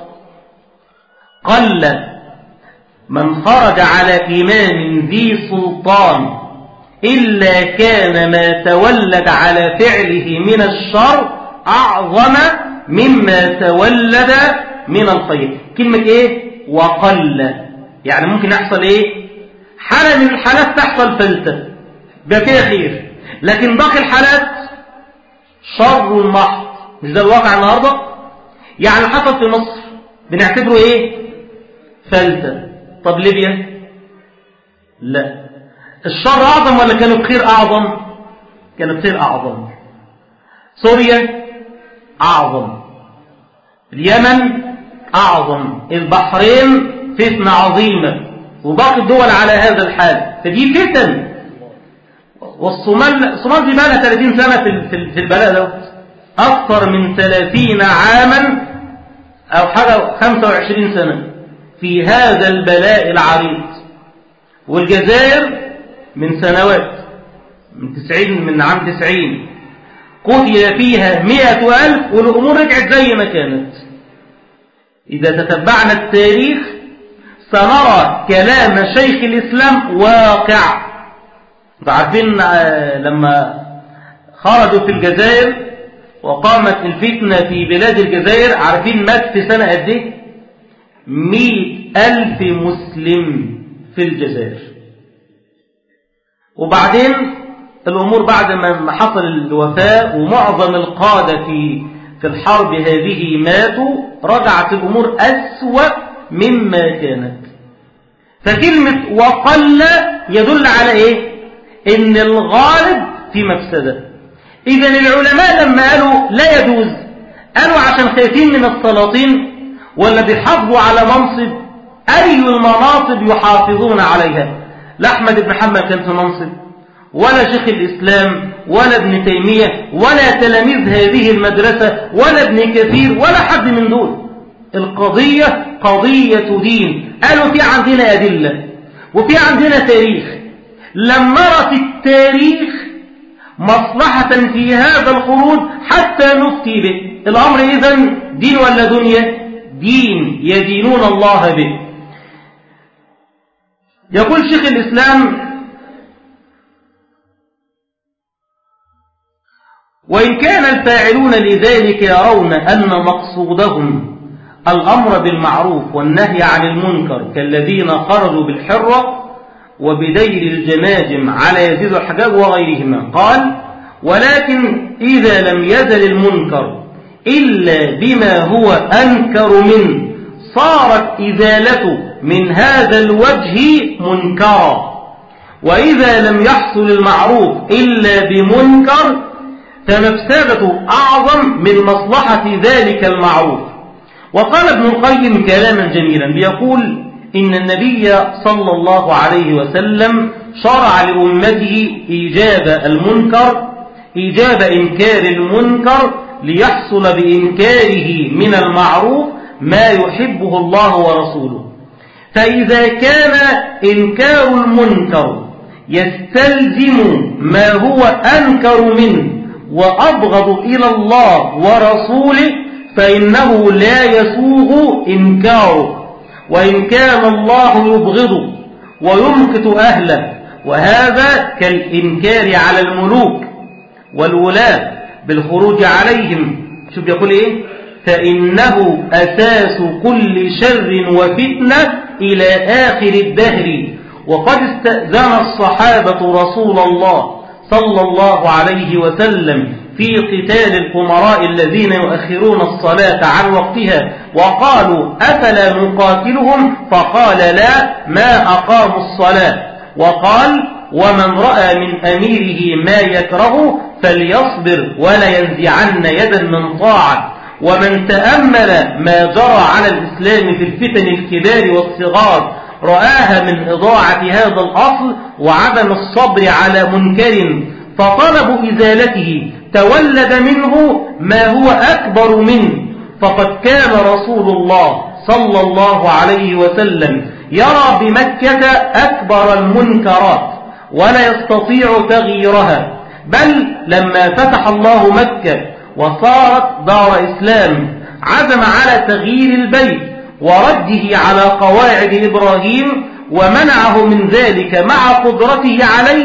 قل من خرج على إمام ذي سلطان إلا كان ما تولد على فعله من الشر أعظم مما تولد من الخير. كلمة إيه؟ وقل. يعني ممكن يحصل إيه؟ حالة من الحالات تحصل فلسة بقى فيها خير، لكن باقي الحالات شر محض. مش ده الواقع النهاردة؟ يعني حصل في مصر بنعتبره إيه؟ فلسة. طب ليبيا؟ لا. الشر أعظم ولا كانوا بخير أعظم؟ كانوا بخير أعظم. سوريا أعظم، اليمن أعظم، البحرين فتنة عظيمة، وباقي الدول على هذا الحال. فدي فتن. والصومال دي بقى لها 30 سنة في البلاء ده، أكثر من 30 عاما أو حاجة 25 سنة في هذا البلاء العريض. والجزائر من سنوات، من عام 90 قتل فيها 100,000 والأمور رجعت زي ما كانت. إذا تتبعنا التاريخ سنرى كلام شيخ الإسلام واقع. عارفين لما خرجوا في الجزائر وقامت الفتنة في بلاد الجزائر، عارفين مات في سنة قد ايه؟ 100,000 مسلم في الجزائر. وبعدين الأمور بعد ما حصل الوفاة ومعظم القادة في الحرب هذه ماتوا، رجعت الأمور أسوأ مما كانت. فكلمة وقل يدل على إيه؟ إن الغالب في مفسدة. إذن العلماء لما قالوا لا يجوز، قالوا عشان خايفين من السلاطين ولا بيحافظوا على منصب؟ أي المناصب يحافظون عليها؟ لا أحمد بن حنبل كان في منصب، ولا شيخ الإسلام، ولا ابن تيمية، ولا تلاميذ هذه المدرسة، ولا ابن كثير، ولا حد من دول. القضية قضية دين. قالوا في عندنا أدلة وفي عندنا تاريخ. لم نرى في التاريخ مصلحة في هذا الخروج حتى نفتي به. الأمر إذن دين ولا دنيا؟ دين، يدينون الله به. يقول شيخ الإسلام: وإن كان الفاعلون لذلك يرون أن مقصودهم الأمر بالمعروف والنهي عن المنكر كالذين خرجوا بالحرة وبدير الجماجم على يزيد الحجاج وغيرهما، قال: ولكن إذا لم يزل المنكر إلا بما هو أنكر منه صارت إزالته من هذا الوجه منكرا، وإذا لم يحصل المعروف إلا بمنكر فمفسدته أعظم من مصلحة ذلك المعروف. وقال ابن القيم كلاما جميلا بيقول: إن النبي صلى الله عليه وسلم شرع لأمته إيجاب إنكار المنكر ليحصل بإنكاره من المعروف ما يحبه الله ورسوله. فإذا كان إنكار المنكر يستلزم ما هو أنكر منه وأبغض إلى الله ورسوله فإنه لا يسوغ إنكاره، وإن كان الله يبغضه ويمقت أهله، وهذا كالإنكار على الملوك والولاة بالخروج عليهم. شوف يقول إيه؟ فإنه أساس كل شر وفتنة إلى آخر الدهر. وقد استأذن الصحابة رسول الله صلى الله عليه وسلم في قتال الأمراء الذين يؤخرون الصلاة عن وقتها، وقالوا: أفلا نقاتلهم؟ فقال: لا، ما أقاموا الصلاة. وقال: ومن رأى من أميره ما يكره فليصبر ولا ينزعن يدا من طاعة. ومن تأمل ما جرى على الإسلام في الفتن الكبار والصغار رآها من إضاعة هذا الأصل وعدم الصبر على منكر فطلب إزالته تولد منه ما هو أكبر منه. فقد كان رسول الله صلى الله عليه وسلم يرى بمكة أكبر المنكرات ولا يستطيع تغييرها، بل لما فتح الله مكة وصارت دار إسلام عزم على تغيير البيت ورده على قواعد إبراهيم، ومنعه من ذلك مع قدرته عليه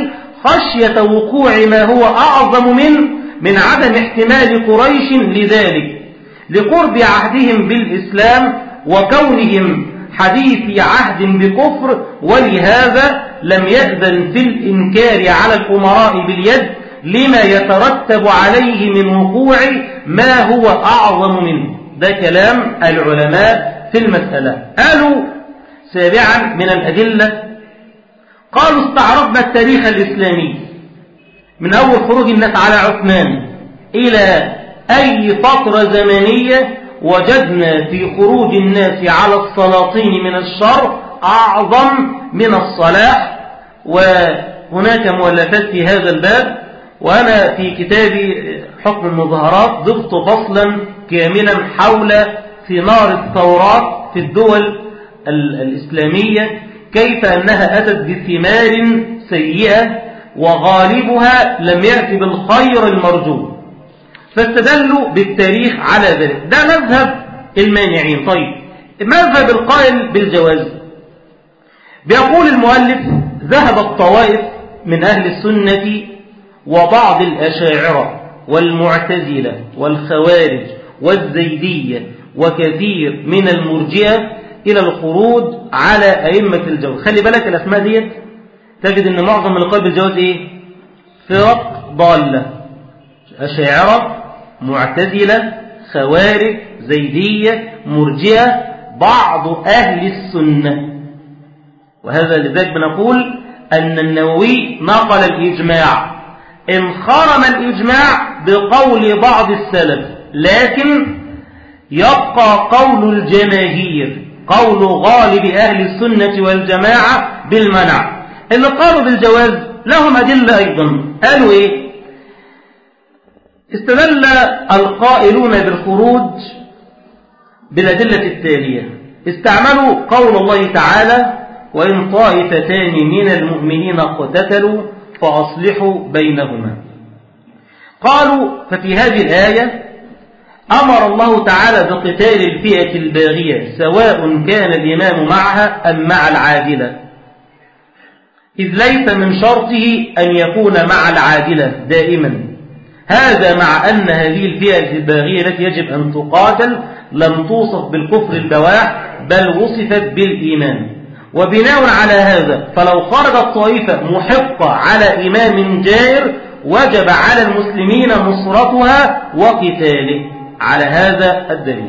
خشية وقوع ما هو أعظم من عدم احتمال قريش لذلك لقرب عهدهم بالإسلام وكونهم حديث عهد بكفر، ولهذا لم يأذن في الإنكار على الأمراء باليد لما يترتب عليه من وقوع ما هو أعظم منه. ده كلام العلماء في المسألة. قالوا سابعا من الأدلة، قالوا استعرضنا التاريخ الإسلامي من أول خروج الناس على عثمان إلى أي فترة زمنية وجدنا في خروج الناس على السلاطين من الشر أعظم من الصلاح، وهناك مؤلفات في هذا الباب، وأنا في كتابي حكم المظاهرات ضفت فصلا كاملا حول ثمار الثورات في الدول الإسلامية، كيف أنها أتت بثمار سيئة وغالبها لم يأتي بالخير المرجو، فاستدلوا بالتاريخ على ذلك. ده مذهب المانعين. طيب مذهب القائل بالجواز، بيقول المؤلف ذهبت طوائف من أهل السنة وبعض الأشاعرة والمعتزلة والخوارج والزيدية وكثير من المرجئة إلى الخروج على أئمة الجواز. خلي بالك الأسماء دي تجد أن معظم من القائل بالجواز إيه؟ فرق ضالة، أشاعرة، معتزلة، خوارج، زيدية، مرجئة، بعض أهل السنة. وهذا لذلك بنقول أن النووي نقل الإجماع، انخرم الإجماع بقول بعض السلف، لكن يبقى قول الجماهير، قول غالب أهل السنة والجماعة بالمنع. اللي قالوا بالجواز لهم أدلة أيضا. قالوا إيه؟ استدل القائلون بالخروج بالأدلة التالية، استعملوا قول الله تعالى وإن طائفتان من المؤمنين اقتتلوا فأصلحوا بينهما. قالوا ففي هذه الآية أمر الله تعالى بقتال الفئة الباغية سواء كان الإمام معها أم مع العادلة، إذ ليس من شرطه أن يكون مع العادلة دائما. هذا مع أن هذه الفئة الباغية التي يجب أن تقاتل لم توصف بالكفر البواح بل وصفت بالإيمان. وبناء على هذا فلو خرجت طائفة محقة على إمام جائر وجب على المسلمين نصرتها وقتاله على هذا الدليل.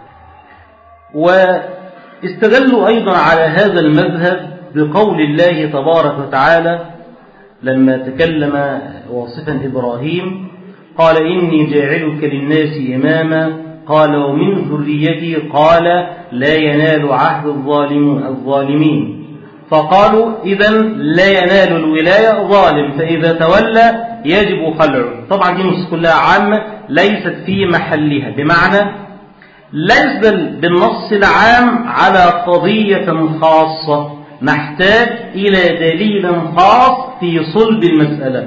واستدلوا أيضا على هذا المذهب بقول الله تبارك وتعالى لما تكلم واصفا إبراهيم قال إني جاعلك للناس إماما قال ومن ذريتي قال لا ينال عهد الظالمين. فقالوا إذن لا ينال الولاية ظالم، فإذا تولى يجب خلعه. طبعا دي نص كلها عامة ليست في محلها، بمعنى ليس بالنص العام على قضية خاصة، نحتاج إلى دليل خاص في صلب المسألة.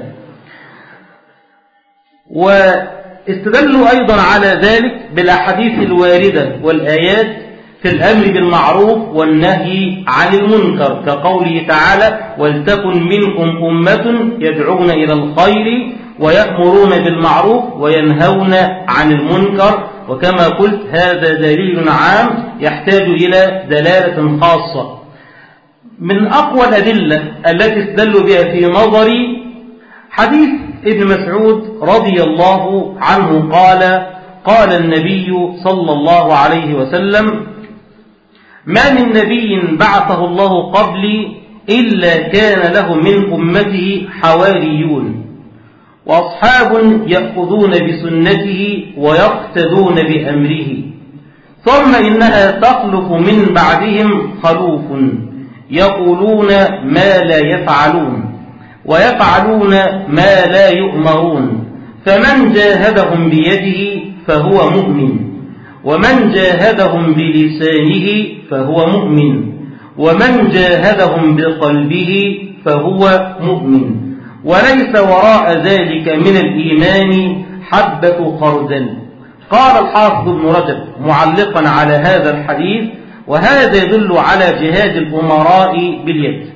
واستدلوا أيضا على ذلك بالأحاديث الواردة والآيات في الأمر بالمعروف والنهي عن المنكر، كقوله تعالى ولتكن منكم أمة يدعون إلى الخير ويأمرون بالمعروف وينهون عن المنكر. وكما قلت هذا دليل عام يحتاج إلى دلالة خاصة. من أقوى الأدلة التي استدلوا بها في نظري حديث ابن مسعود رضي الله عنه قال قال النبي صلى الله عليه وسلم ما من نبي بعثه الله قبلي إلا كان له من أمته حواريون وأصحاب يأخذون بسنته ويقتدون بأمره، ثم إنها تخلف من بعدهم خلوف يقولون ما لا يفعلون ويفعلون ما لا يؤمرون، فمن جاهدهم بيده فهو مؤمن، ومن جاهدهم بلسانه فهو مؤمن، ومن جاهدهم بقلبه فهو مؤمن، وليس وراء ذلك من الإيمان حبة خردل. قال الحافظ ابن رجب معلقا على هذا الحديث وهذا يدل على جهاد الأمراء باليد.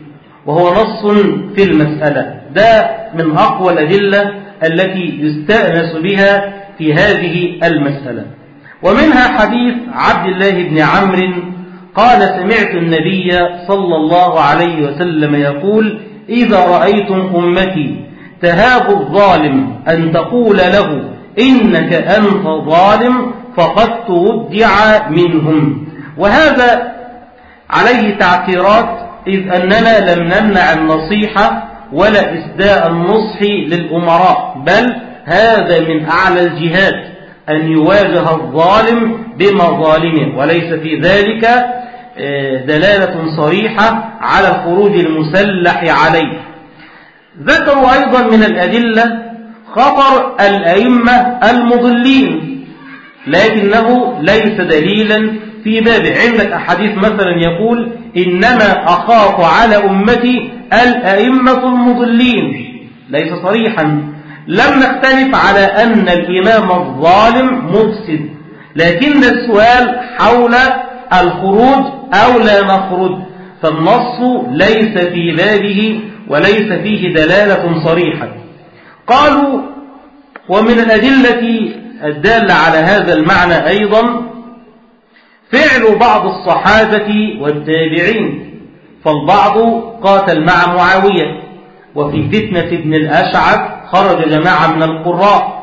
وهو نص في المسألة. ده من أقوى الأدلة التي يستأنس بها في هذه المسألة. ومنها حديث عبد الله بن عمرو قال: سمعت النبي صلى الله عليه وسلم يقول: إذا رأيتم أمتي تهاب الظالم أن تقول له إنك أنت ظالم فقد تودع منهم. وهذا عليه تعثيرات، إذ أننا لم نمنع النصيحة ولا إسداء النصح للأمراء، بل هذا من أعلى الجهاد أن يواجه الظالم بمظالمه، وليس في ذلك دلالة صريحة على الخروج المسلح عليه. ذكروا أيضا من الأدلة خطر الأئمة المضلين، لكنه ليس دليلا في بابه. عندك أحاديث مثلا يقول: إنما أخاف على أمتي الأئمة المضلين، ليس صريحا. لم نختلف على أن الإمام الظالم مفسد، لكن السؤال حول الخروج أو لا نخرج، فالنص ليس في بابه وليس فيه دلالة صريحة. قالوا: ومن الأدلة الدالة على هذا المعنى أيضا فعل بعض الصحابة والتابعين، فالبعض قاتل مع معاوية، وفي فتنة ابن الأشعث خرج جماعة من القراء،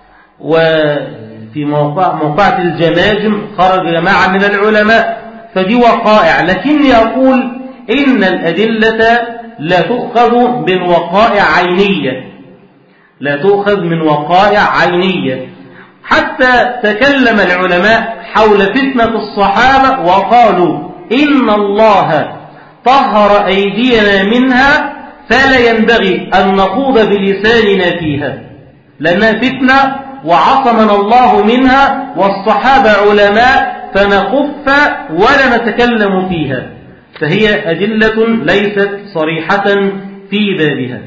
وفي موقعة الجماجم خرج جماعة من العلماء، فدي وقائع. لكني أقول إن الأدلة لا تؤخذ من وقائع عينية، لا تؤخذ من وقائع عينية. حتى تكلم العلماء حول فتنة الصحابة وقالوا: إن الله طهر أيدينا منها فلا ينبغي أن نخوض بلساننا فيها، لأنها فتنة وعصمنا الله منها، والصحابة علماء فنخف ولا نتكلم فيها. فهي أدلة ليست صريحة في بابها.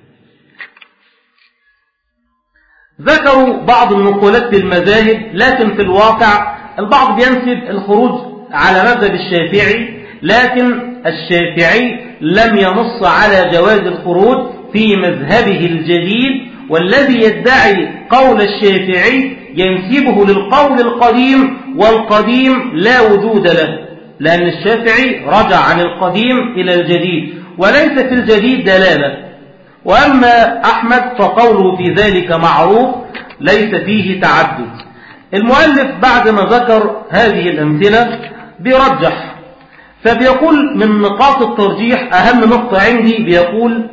ذكروا بعض النقولات في المذاهب، لكن في الواقع البعض ينسب الخروج على مذهب الشافعي، لكن الشافعي لم ينص على جواز الخروج في مذهبه الجديد، والذي يدعي قول الشافعي ينسبه للقول القديم، والقديم لا وجود له، لأن الشافعي رجع عن القديم إلى الجديد، وليس في الجديد دلالة. وأما أحمد فقوله في ذلك معروف، ليس فيه تعدد. المؤلف بعد ما ذكر هذه الأمثلة بيرجح، فبيقول من نقاط الترجيح أهم نقطة عندي، بيقول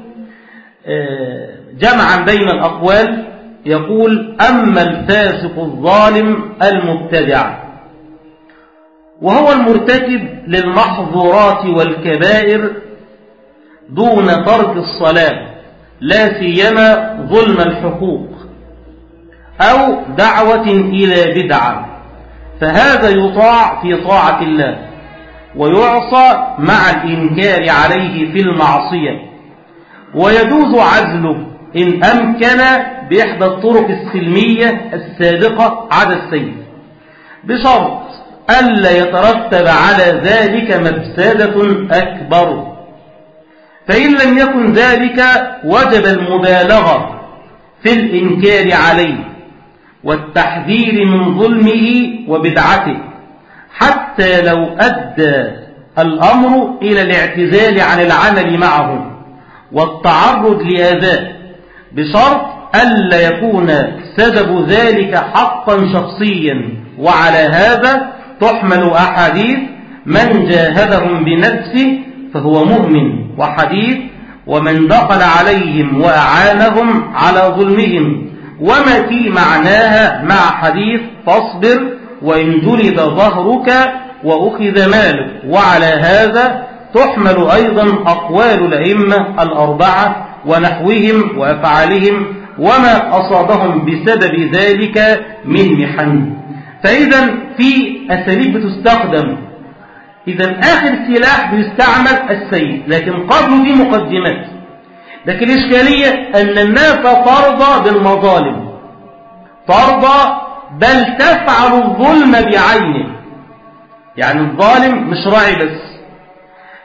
جمعا بين الأقوال، يقول: أما الفاسق الظالم المبتدع، وهو المرتكب للمحظورات والكبائر دون ترك الصلاة، لا سيما ظلم الحقوق أو دعوة إلى بدعة، فهذا يطاع في طاعة الله، ويعصى مع الإنكار عليه في المعصية، ويجوز عزله إن أمكن بإحدى الطرق السلمية السابقة على السيف، بشرط ألا يترتب على ذلك مفسدة أكبر. فإن لم يكن ذلك وجب المبالغة في الإنكار عليه والتحذير من ظلمه وبدعته، حتى لو أدى الأمر إلى الاعتزال عن العمل معه والتعرض لأذاه، بشرط ألا يكون سبب ذلك حقا شخصيا. وعلى هذا تحمل أحاديث: من جاهدهم بنفسه فهو مؤمن، وحديث: ومن دخل عليهم وأعانهم على ظلمهم، وما في معناها مع حديث: فاصبر وإن جلد ظهرك وأخذ مالك. وعلى هذا تحمل أيضا أقوال الأئمة الأربعة ونحوهم وأفعالهم وما أصابهم بسبب ذلك من محن. فإذا في أساليب بتستخدم، إذا آخر سلاح بيستعمل السيف، لكن قبله دي مقدمات. لكن الإشكالية أن الناس ترضى بالمظالم، ترضى بل تفعل الظلم بعينه. يعني الظالم مش راعي بس،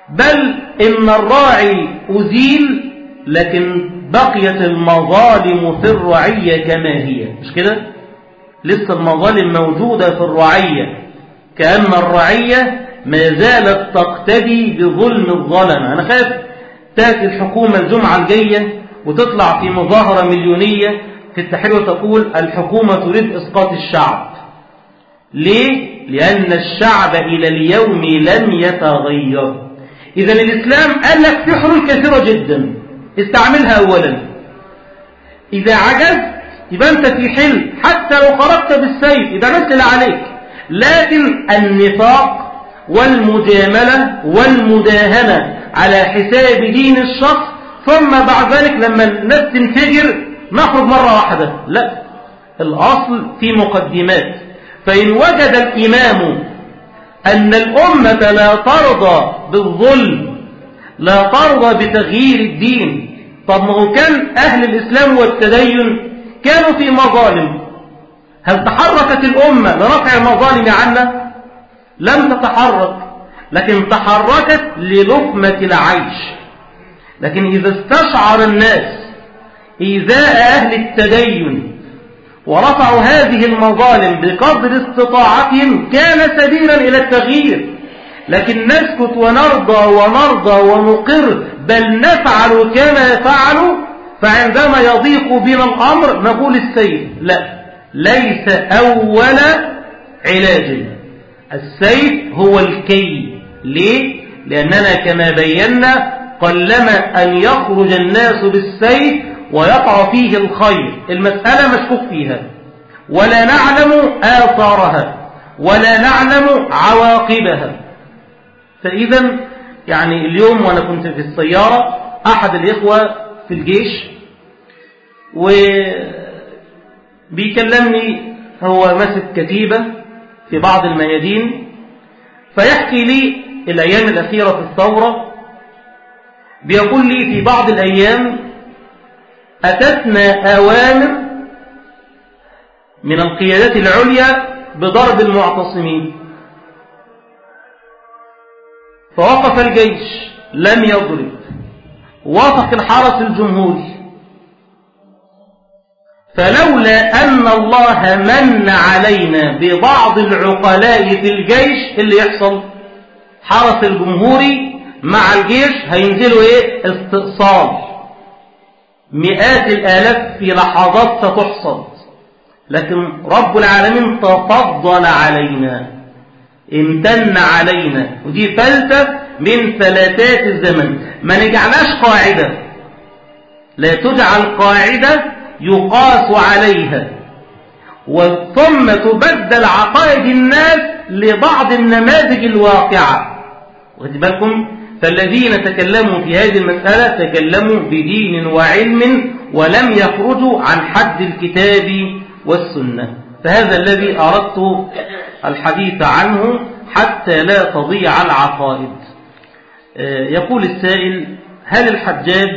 بل إن الراعي أزيل لكن بقيت المظالم في الرعية كما هي، مش كده؟ لسه المظالم موجودة في الرعية، كأن الرعية ما زالت تقتدي بظلم الظلمة. أنا خايف تأتي الحكومة الجمعة الجاية وتطلع في مظاهرة مليونية في التحرير وتقول الحكومة تريد إسقاط الشعب. ليه؟ لأن الشعب إلى اليوم لم يتغير. إذا الإسلام قال لك في حلول كثيرة جدا استعملها أولا. إذا عجزت يبقى أنت في حل، حتى لو خرجت بالسيف إذا عملت اللي عليك، لكن النفاق والمجاملة والمداهنة على حساب دين الشخص، ثم بعد ذلك لما الناس تنفجر نخرج مرة واحدة، لا، الأصل في مقدمات. فإن وجد الإمام أن الأمة لا ترضى بالظلم، لا ترضى بتغيير الدين، طب ما هو كان أهل الإسلام والتدين كانوا في مظالم، هل تحركت الأمة لرفع المظالم عنا؟ لم تتحرك، لكن تحركت للقمة العيش. لكن إذا استشعر الناس إيذاء أهل التدين ورفعوا هذه المظالم بقدر استطاعتهم كان سبيلا إلى التغيير. لكن نسكت ونرضى ونقر بل نفعل كما يفعل، فعندما يضيق بنا الأمر نقول السيف. لا، ليس أول علاج السيف هو الكي. ليه؟ لأننا كما بينا قلما أن يخرج الناس بالسيف ويقع فيه الخير. المسألة مشكوك فيها ولا نعلم آثارها ولا نعلم عواقبها. فإذا يعني اليوم وأنا كنت في السيارة أحد الإخوة في الجيش وبيكلمني، هو مسك كتيبة في بعض الميادين، فيحكي لي الأيام الأخيرة في الثورة، بيقول لي في بعض الأيام أتتنا أوامر من القيادات العليا بضرب المعتصمين، فوقف الجيش لم يضرب، وافق الحرس الجمهوري. فلولا أن الله من علينا ببعض العقلاء في الجيش اللي يحصل، حرس الجمهوري مع الجيش هينزلوا استئصال مئات الآلاف في لحظات ستحصد. لكن رب العالمين تفضل علينا، امتن علينا، ودي فلتة من فلتات الزمن. ما نجعلهاش قاعدة، لا تجعل قاعدة يقاس عليها ثم تبدل عقائد الناس لبعض النماذج الواقعة. واخد بالكم؟ فالذين تكلموا في هذه المسألة تكلموا بدين وعلم ولم يخرجوا عن حد الكتاب والسنة. فهذا الذي أردت الحديث عنه حتى لا تضيع العقائد. يقول السائل: هل الحجاج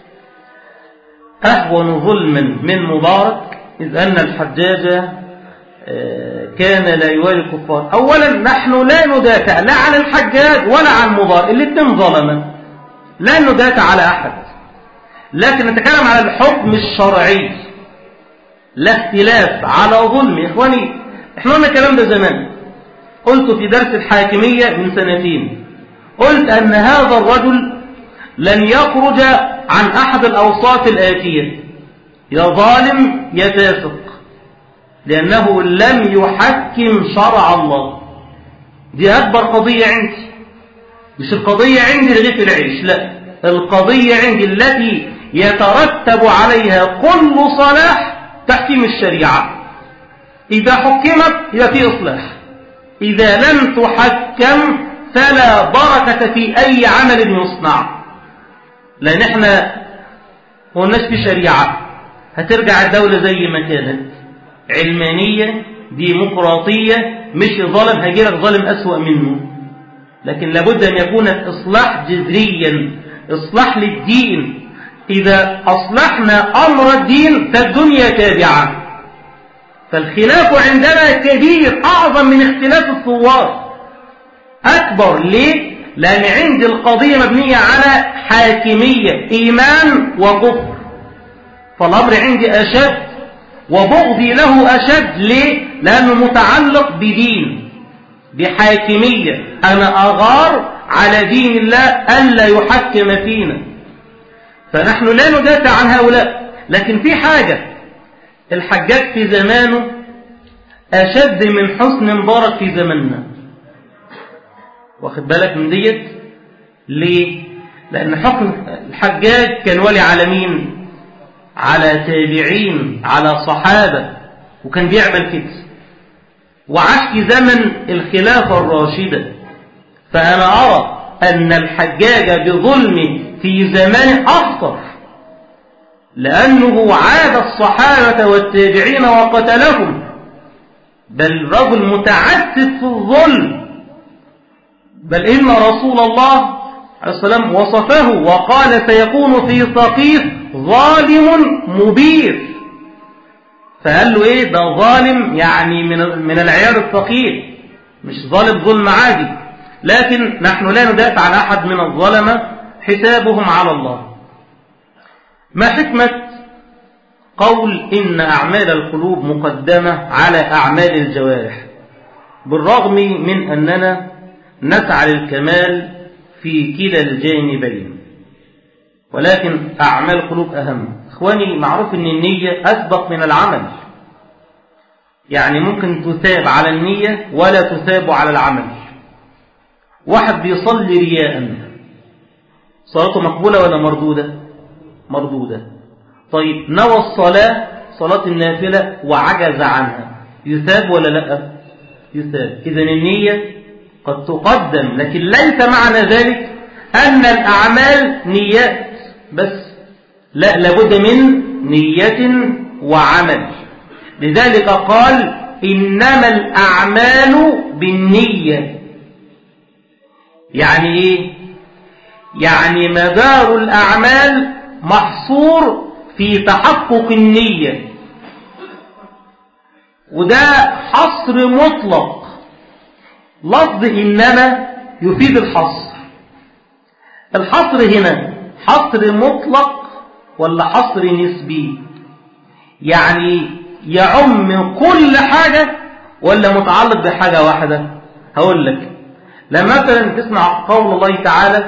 أهون ظلما من مبارك إذ أن الحجاج كان لا يوالي الكفار؟ أولا نحن لا ندافع لا عن الحجاج ولا عن مبارك، الاثنين ظلما، لا ندافع على أحد، لكن نتكلم على الحكم الشرعي. لا اختلاف على ظلم. يا إخواني احنا قلنا الكلام ده زمان، قلت في درس الحاكمية من 2 سنين، قلت أن هذا الرجل لن يخرج عن أحد الأوصاف الآتية: يا ظالم يا فاسق، لأنه لم يحكم شرع الله. دي أكبر قضية عندي، مش القضية عندي رغيف العيش، لا، القضية عندي التي يترتب عليها كل صلاح تحكيم الشريعة. إذا حكمت يبقى في إصلاح، إذا لم تحكم فلا بركة في أي عمل يصنع. لأن احنا قلناش في شريعة هترجع الدولة زي ما كانت، علمانية ديمقراطية، مش ظالم هيجيلك ظالم أسوأ منه. لكن لابد أن يكون إصلاح جذريا، إصلاح للدين. إذا أصلحنا أمر الدين فالدنيا تابعة. فالخلاف عندنا كبير، أعظم من اختلاف الثوار، أكبر. ليه؟ لأن عندي القضية مبنية على حاكمية، إيمان وكفر، فالأمر عندي أشد وبغضي له أشد. ليه؟ لأنه متعلق بدين، بحاكمية، أنا أغار على دين الله ألا يحكم فينا، فنحن لا ندافع عن هؤلاء. لكن في حاجة، الحجاج في زمانه أشد من حسني مبارك في زماننا، واخد بالك من ديت؟ ليه؟ لأن حكم الحجاج كان ولي على مين؟ على تابعين، على صحابة، وكان بيعمل كده، وعاش في زمن الخلافة الراشدة. فأنا أرى أن الحجاج بظلمه في زمانه أخطر، لأنه عاد الصحابة والتابعين وقتلهم، بل رجل متعسف في الظلم، بل إن رسول الله عليه السلام وصفه وقال سيكون في ثقيف ظالم مبير. فقال له إيه؟ ده ظالم يعني من العيار الثقيل، مش ظالم ظلم عادي. لكن نحن لا ندافع عن أحد من الظلمة، حسابهم على الله. ما حكمة قول إن أعمال القلوب مقدمة على أعمال الجوارح، بالرغم من أننا نسعى للكمال في كلا الجانبين، ولكن أعمال القلوب أهم. إخواني، معروف أن النية أسبق من العمل، يعني ممكن تثاب على النية ولا تثاب على العمل. واحد بيصلي رياء، صلاته مقبولة ولا مردودة؟ مردودة. طيب نوى الصلاة، صلاة النافلة، وعجز عنها، يثاب ولا لا؟ يثاب. إذن النية قد تقدم، لكن ليس معنى ذلك أن الأعمال نيات بس، لا، لابد من نية وعمل. لذلك قال إنما الأعمال بالنية. يعني إيه؟ يعني مدار الأعمال محصور في تحقق النية، وده حصر مطلق. لفظ إنما يفيد الحصر. الحصر هنا حصر مطلق ولا حصر نسبي؟ يعني يعم كل حاجة ولا متعلق بحاجة واحدة؟ هقول لك. لما مثلا تسمع قول الله تعالى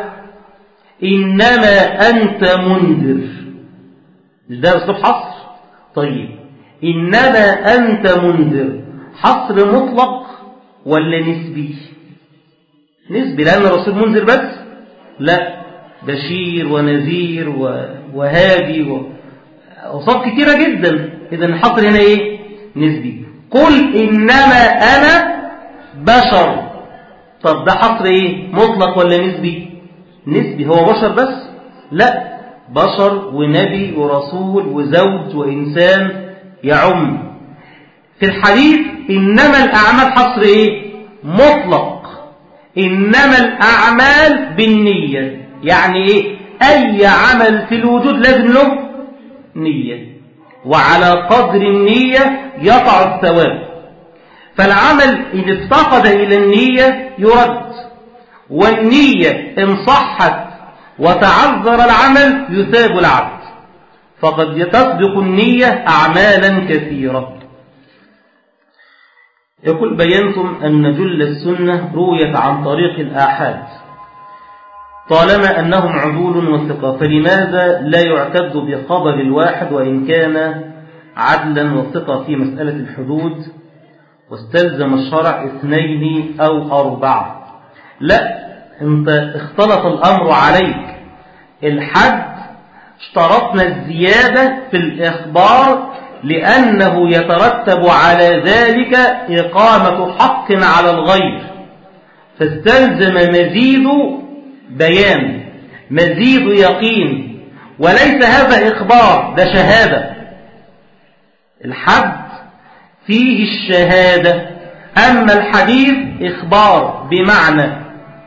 إنما أنت منذر، مش ده أسلوب حصر؟ طيب إنما أنت منذر حصر مطلق ولا نسبي؟ نسبي، لأن الرسول منذر بس؟ لا، بشير ونذير وهادي وصف كتيرة جدا. إذن الحصر هنا إيه؟ نسبي. قل إنما أنا بشر. طب ده حصر إيه؟ مطلق ولا نسبي؟ نسبي. هو بشر بس؟ لا، بشر ونبي ورسول وزوج وإنسان، يعم. في الحديث إنما الأعمال حصر إيه؟ مطلق. إنما الأعمال بالنية، يعني إيه؟ أي عمل في الوجود لازم له نية، وعلى قدر النية يقع الثواب. فالعمل إن افتقد إلى النية يرد، والنية إن صحت وتعذر العمل يثاب العبد، فقد تسبق النية أعمالا كثيرة. يقول بينتم أن جل السنة رويت عن طريق الآحاد طالما أنهم عدول وثقة، فلماذا لا يعتد بخبر الواحد وإن كان عدلا وثقة في مسألة الحدود، واستلزم الشرع 2 أو 4؟ لا، انت اختلط الأمر عليك. الحد اشترطنا الزيادة في الإخبار لأنه يترتب على ذلك إقامة حق على الغير، فاستلزم مزيد بيان، مزيد يقين، وليس هذا إخبار، ده شهادة. الحد فيه الشهادة، أما الحديث إخبار بمعنى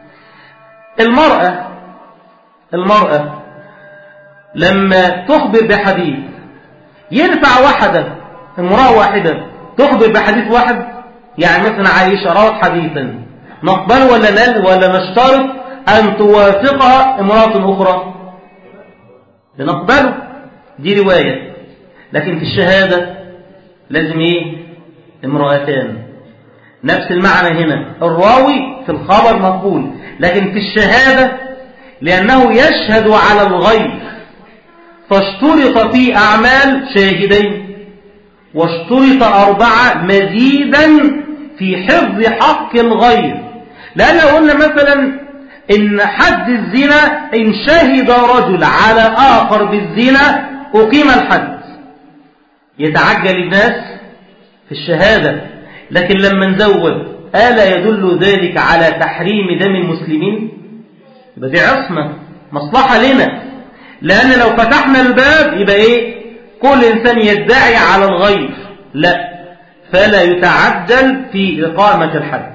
المرأة لما تخبر بحديث ينفع واحدة، امرأة واحدة تخبر بحديث واحد؟ يعني مثلا عائشة روت حديثا، نقبل ولا نشترط أن توافقها امرأة أخرى بنقبله، دي رواية. لكن في الشهادة لازم إيه؟ امرأتان. نفس المعنى هنا، الراوي في الخبر مقبول، لكن في الشهادة لأنه يشهد على الغيب فاشترط في أعمال شاهدين، واشترط 4 مزيدا في حفظ حق الغير. لأن لو قلنا مثلا إن حد الزنا إن شهد رجل على آخر بالزنا أقيم الحد، يتعجل الناس في الشهادة. لكن لما نزود ألا يدل ذلك على تحريم دم المسلمين؟ يبقى دي عصمة مصلحة لنا، لأن لو فتحنا الباب يبقى إيه؟ كل إنسان يدعي على الغير، لا، فلا يتعدل في إقامة الحد.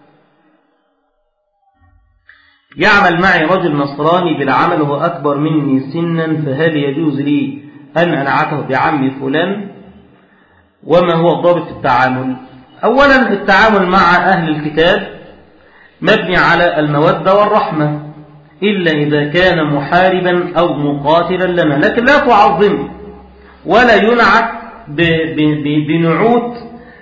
يعمل معي رجل نصراني بالعمل وهو أكبر مني سنا، فهل يجوز لي أن أنعته بعمي فلان؟ وما هو الضابط في التعامل؟ أولا التعامل مع أهل الكتاب مبني على المودة والرحمة، إلا إذا كان محاربا أو مقاتلا لنا، لكن لا تعظمه ولا ينعت بنعوت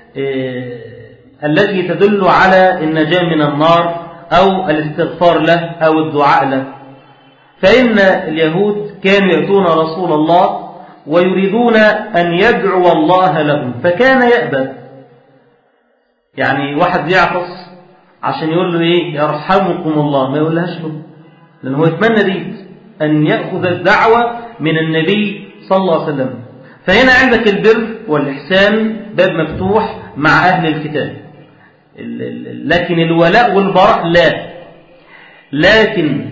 التي تدل على النجاة من النار أو الاستغفار له أو الدعاء له. فإن اليهود كانوا يأتون رسول الله ويريدون أن يدعو الله لهم، فكان يأبى. يعني واحد يعطس عشان يقول له إيه؟ يرحمكم الله، ما يقولهاش له، لأنه هو يتمنى دي أن يأخذ الدعوة من النبي صلى الله عليه وسلم. فهنا عندك البر والإحسان باب مفتوح مع أهل الكتاب، لكن الولاء والبراء لا. لكن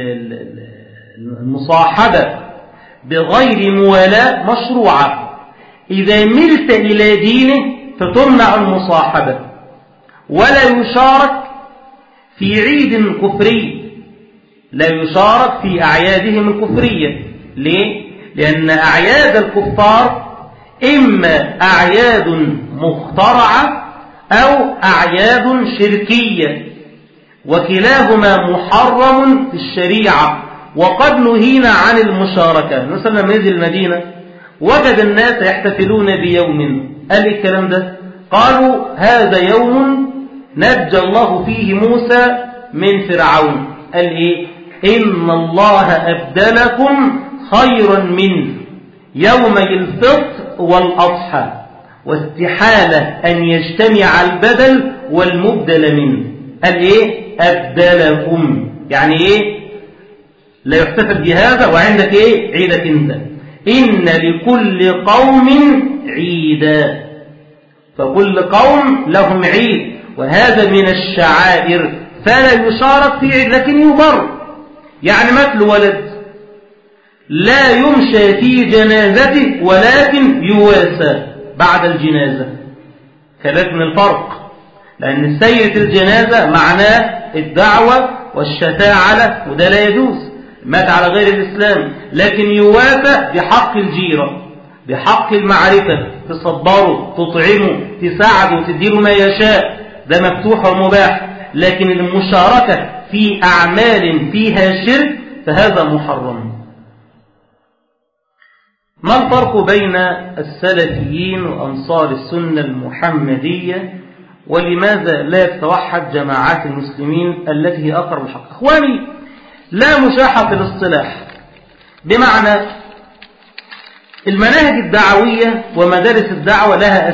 المصاحبة بغير موالاة مشروعة. إذا ملت إلى دينه فتمنع المصاحبة، ولا يشارك في عيد كفري، لا يشارك في أعيادهم الكفرية. ليه؟ لأن أعياد الكفار إما أعياد مخترعة أو أعياد شركية، وكلاهما محرم في الشريعة، وقد نهينا عن المشاركة. مثلا لما نزل المدينة وجد الناس يحتفلون بيوم، قال الكلام ده؟ قالوا هذا يوم نجى الله فيه موسى من فرعون. قال إيه؟ إن الله أبدلكم خيرا منه يومي الفطر والأضحى، واستحالة أن يجتمع البدل والمبدل منه. قال إيه؟ أبدلكم، يعني إيه؟ لا يحتفل بهذا وعندك إيه؟ عيدك أنت. إن لكل قوم عيدا، فكل قوم لهم عيد، وهذا من الشعائر، فلا يشارك في عيد لكن يبر. يعني مثل ولد لا يمشى في جنازته ولكن يواسى بعد الجنازة، كذلك من الفرق، لأن السير الجنازة معناه الدعوة والشفاعة له، وده لا يجوز، مات على غير الإسلام. لكن يواسى بحق الجيرة، بحق المعرفة، تصبره، تطعمه، تساعده، تديله ما يشاء، ده مفتوح ومباح. لكن المشاركة في أعمال فيها شرك فهذا محرم. ما الفرق بين السلفيين وأنصار السنة المحمدية، ولماذا لا تتوحد جماعات المسلمين التي هي أقرب الحق؟ أخواني، لا مشاحة في الاصطلاح، بمعنى المناهج الدعوية ومدارس الدعوة لها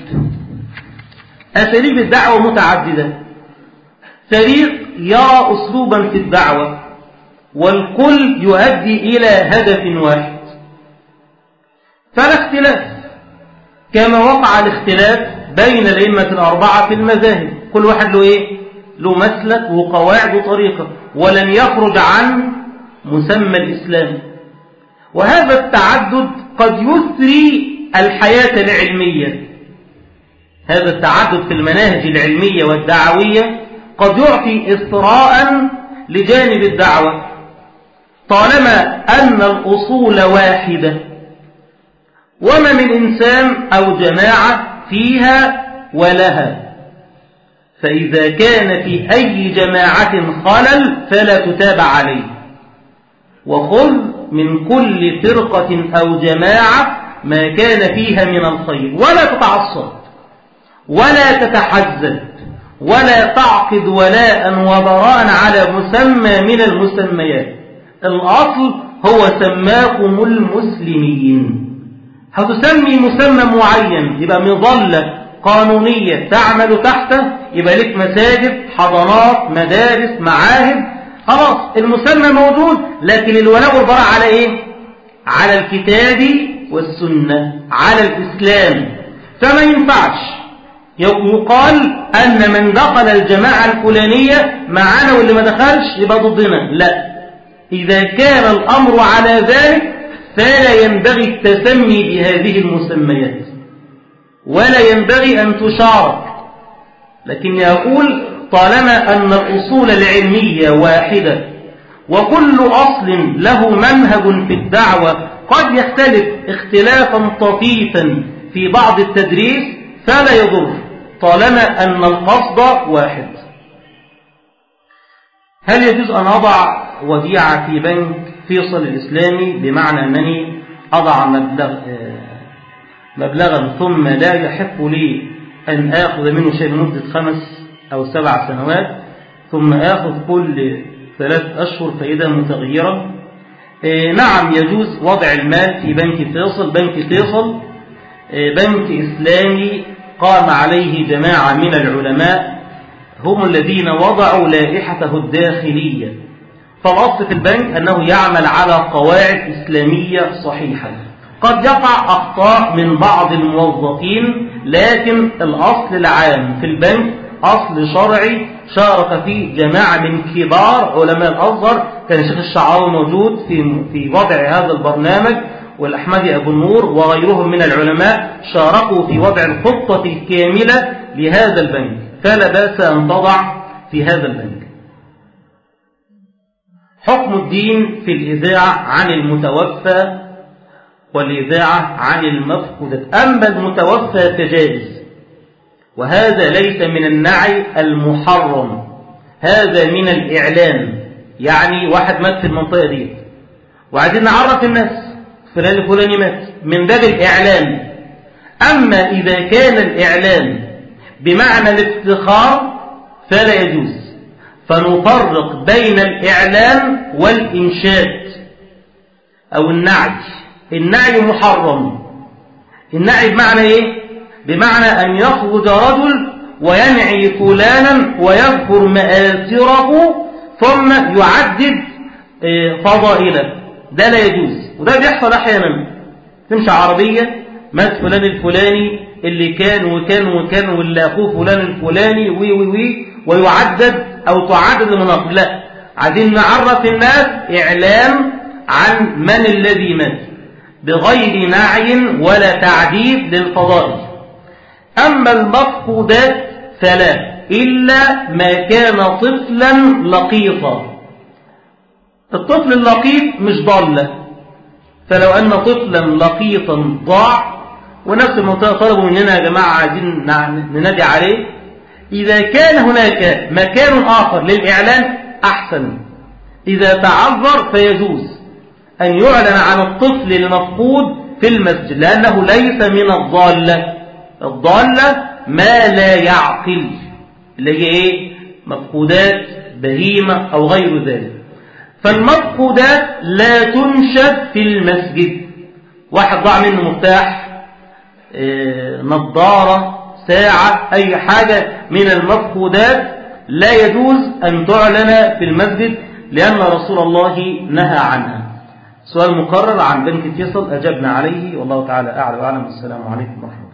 أساليب الدعوة متعددة. فريق يرى أسلوبا في الدعوة والكل يؤدي إلى هدف واحد، فلا اختلاف، كما وقع الاختلاف بين الأئمة الأربعة في المذاهب، كل واحد له إيه؟ له مسلك وقواعد وطريقة، ولن يخرج عن مسمى الإسلام. وهذا التعدد قد يثري الحياة العلمية، هذا التعدد في المناهج العلمية والدعوية قد يعطي إثراء لجانب الدعوة، طالما أن الأصول واحدة، وما من إنسان أو جماعة فيها ولها. فإذا كان في أي جماعة خلل فلا تتابع عليه، وخذ من كل فرقة أو جماعة ما كان فيها من الخير، ولا تتعصب ولا تتحزب ولا تعقد ولاء وبراء على مسمى من المسميات. الأصل هو سماكم المسلمين. هتسمي مسمى معين يبقى مظلة قانونية تعمل تحته، يبقى لك مساجد، حضانات، مدارس، معاهد، خلاص المسمى موجود، لكن الولاء والبراء على ايه؟ على الكتاب والسنة، على الإسلام. فما ينفعش يقال أن من دخل الجماعة الفلانية معنا واللي ما دخلش يبقى ضدنا، لا. إذا كان الأمر على ذلك فلا ينبغي التسمي بهذه المسميات ولا ينبغي أن تشارك، لكن أقول طالما أن الأصول العلمية واحدة وكل أصل له منهج في الدعوة قد يختلف اختلافا طفيفا في بعض التدريس فلا يضر طالما أن القصد واحد. هل يجوز أن أضع وديعة في بنك فيصل الإسلامي، بمعنى أنني أضع مبلغا ثم لا يحق لي أن آخذ منه شيء لمدة 5 أو 7 سنوات، ثم آخذ كل 3 أشهر فائدة متغيرة؟ نعم، يجوز وضع المال في بنك فيصل. بنك فيصل بنك إسلامي قام عليه جماعة من العلماء هم الذين وضعوا لائحته الداخلية، فالأصل في البنك أنه يعمل على قواعد إسلامية صحيحة. قد يقع أخطاء من بعض الموظفين، لكن الأصل العام في البنك أصل شرعي شارك فيه جماعة من كبار علماء الأزهر، كان الشيخ الشعراوي موجود في وضع هذا البرنامج، والأحمدي أبو النور وغيرهم من العلماء شاركوا في وضع الخطة الكاملة لهذا البنك، فلا بأس أن تضع في هذا البنك. حكم الدين في الإذاعة عن المتوفى والإذاعة عن المفقودة. أما المتوفى فجائز، وهذا ليس من النعي المحرم، هذا من الإعلان. يعني واحد مات في المنطقة دي وعايزين نعرف الناس فلان الفلاني مات، من باب الإعلان. أما إذا كان الإعلان بمعنى الافتخار فلا يجوز، فنفرق بين الإعلان والإنشاد أو النعي. النعي محرم. النعي بمعنى إيه؟ بمعنى أن يخرج رجل وينعي فلانا ويذكر مآثره ثم يعدد فضائله، ده لا يجوز. وده بيحصل أحيانا، تمشي عربية مات فلان الفلاني اللي كان وكان وكان واللي أخوه فلان الفلاني ويعدد أو تعدد المناقب. لا، عايزين نعرف الناس إعلام عن من الذي مات بغير نعي ولا تعديد للفضائل. أما المفقودات فلا، إلا ما كان طفلا لقيطا. الطفل اللقيط مش ضالة، فلو أن طفلا لقيطا ضاع ونفس المنطقة طلبوا مننا يا جماعة عايزين ننادي عليه، إذا كان هناك مكان آخر للإعلان أحسن. إذا تعذر فيجوز أن يعلن عن الطفل المفقود في المسجد، لأنه ليس من الضالة. الضالة ما لا يعقل، اللي هي إيه؟ مفقودات بهيمة أو غير ذلك. فالمفقودات لا تنشد في المسجد. واحد ضاع منه مفتاح، نظارة، ساعة، أي حاجة من المفقودات لا يجوز أن تعلن في المسجد، لأن رسول الله نهى عنها. سؤال مكرر عن بنك فيصل أجبنا عليه، والله تعالى أعلى وأعلم. السلام عليكم ورحمة الله.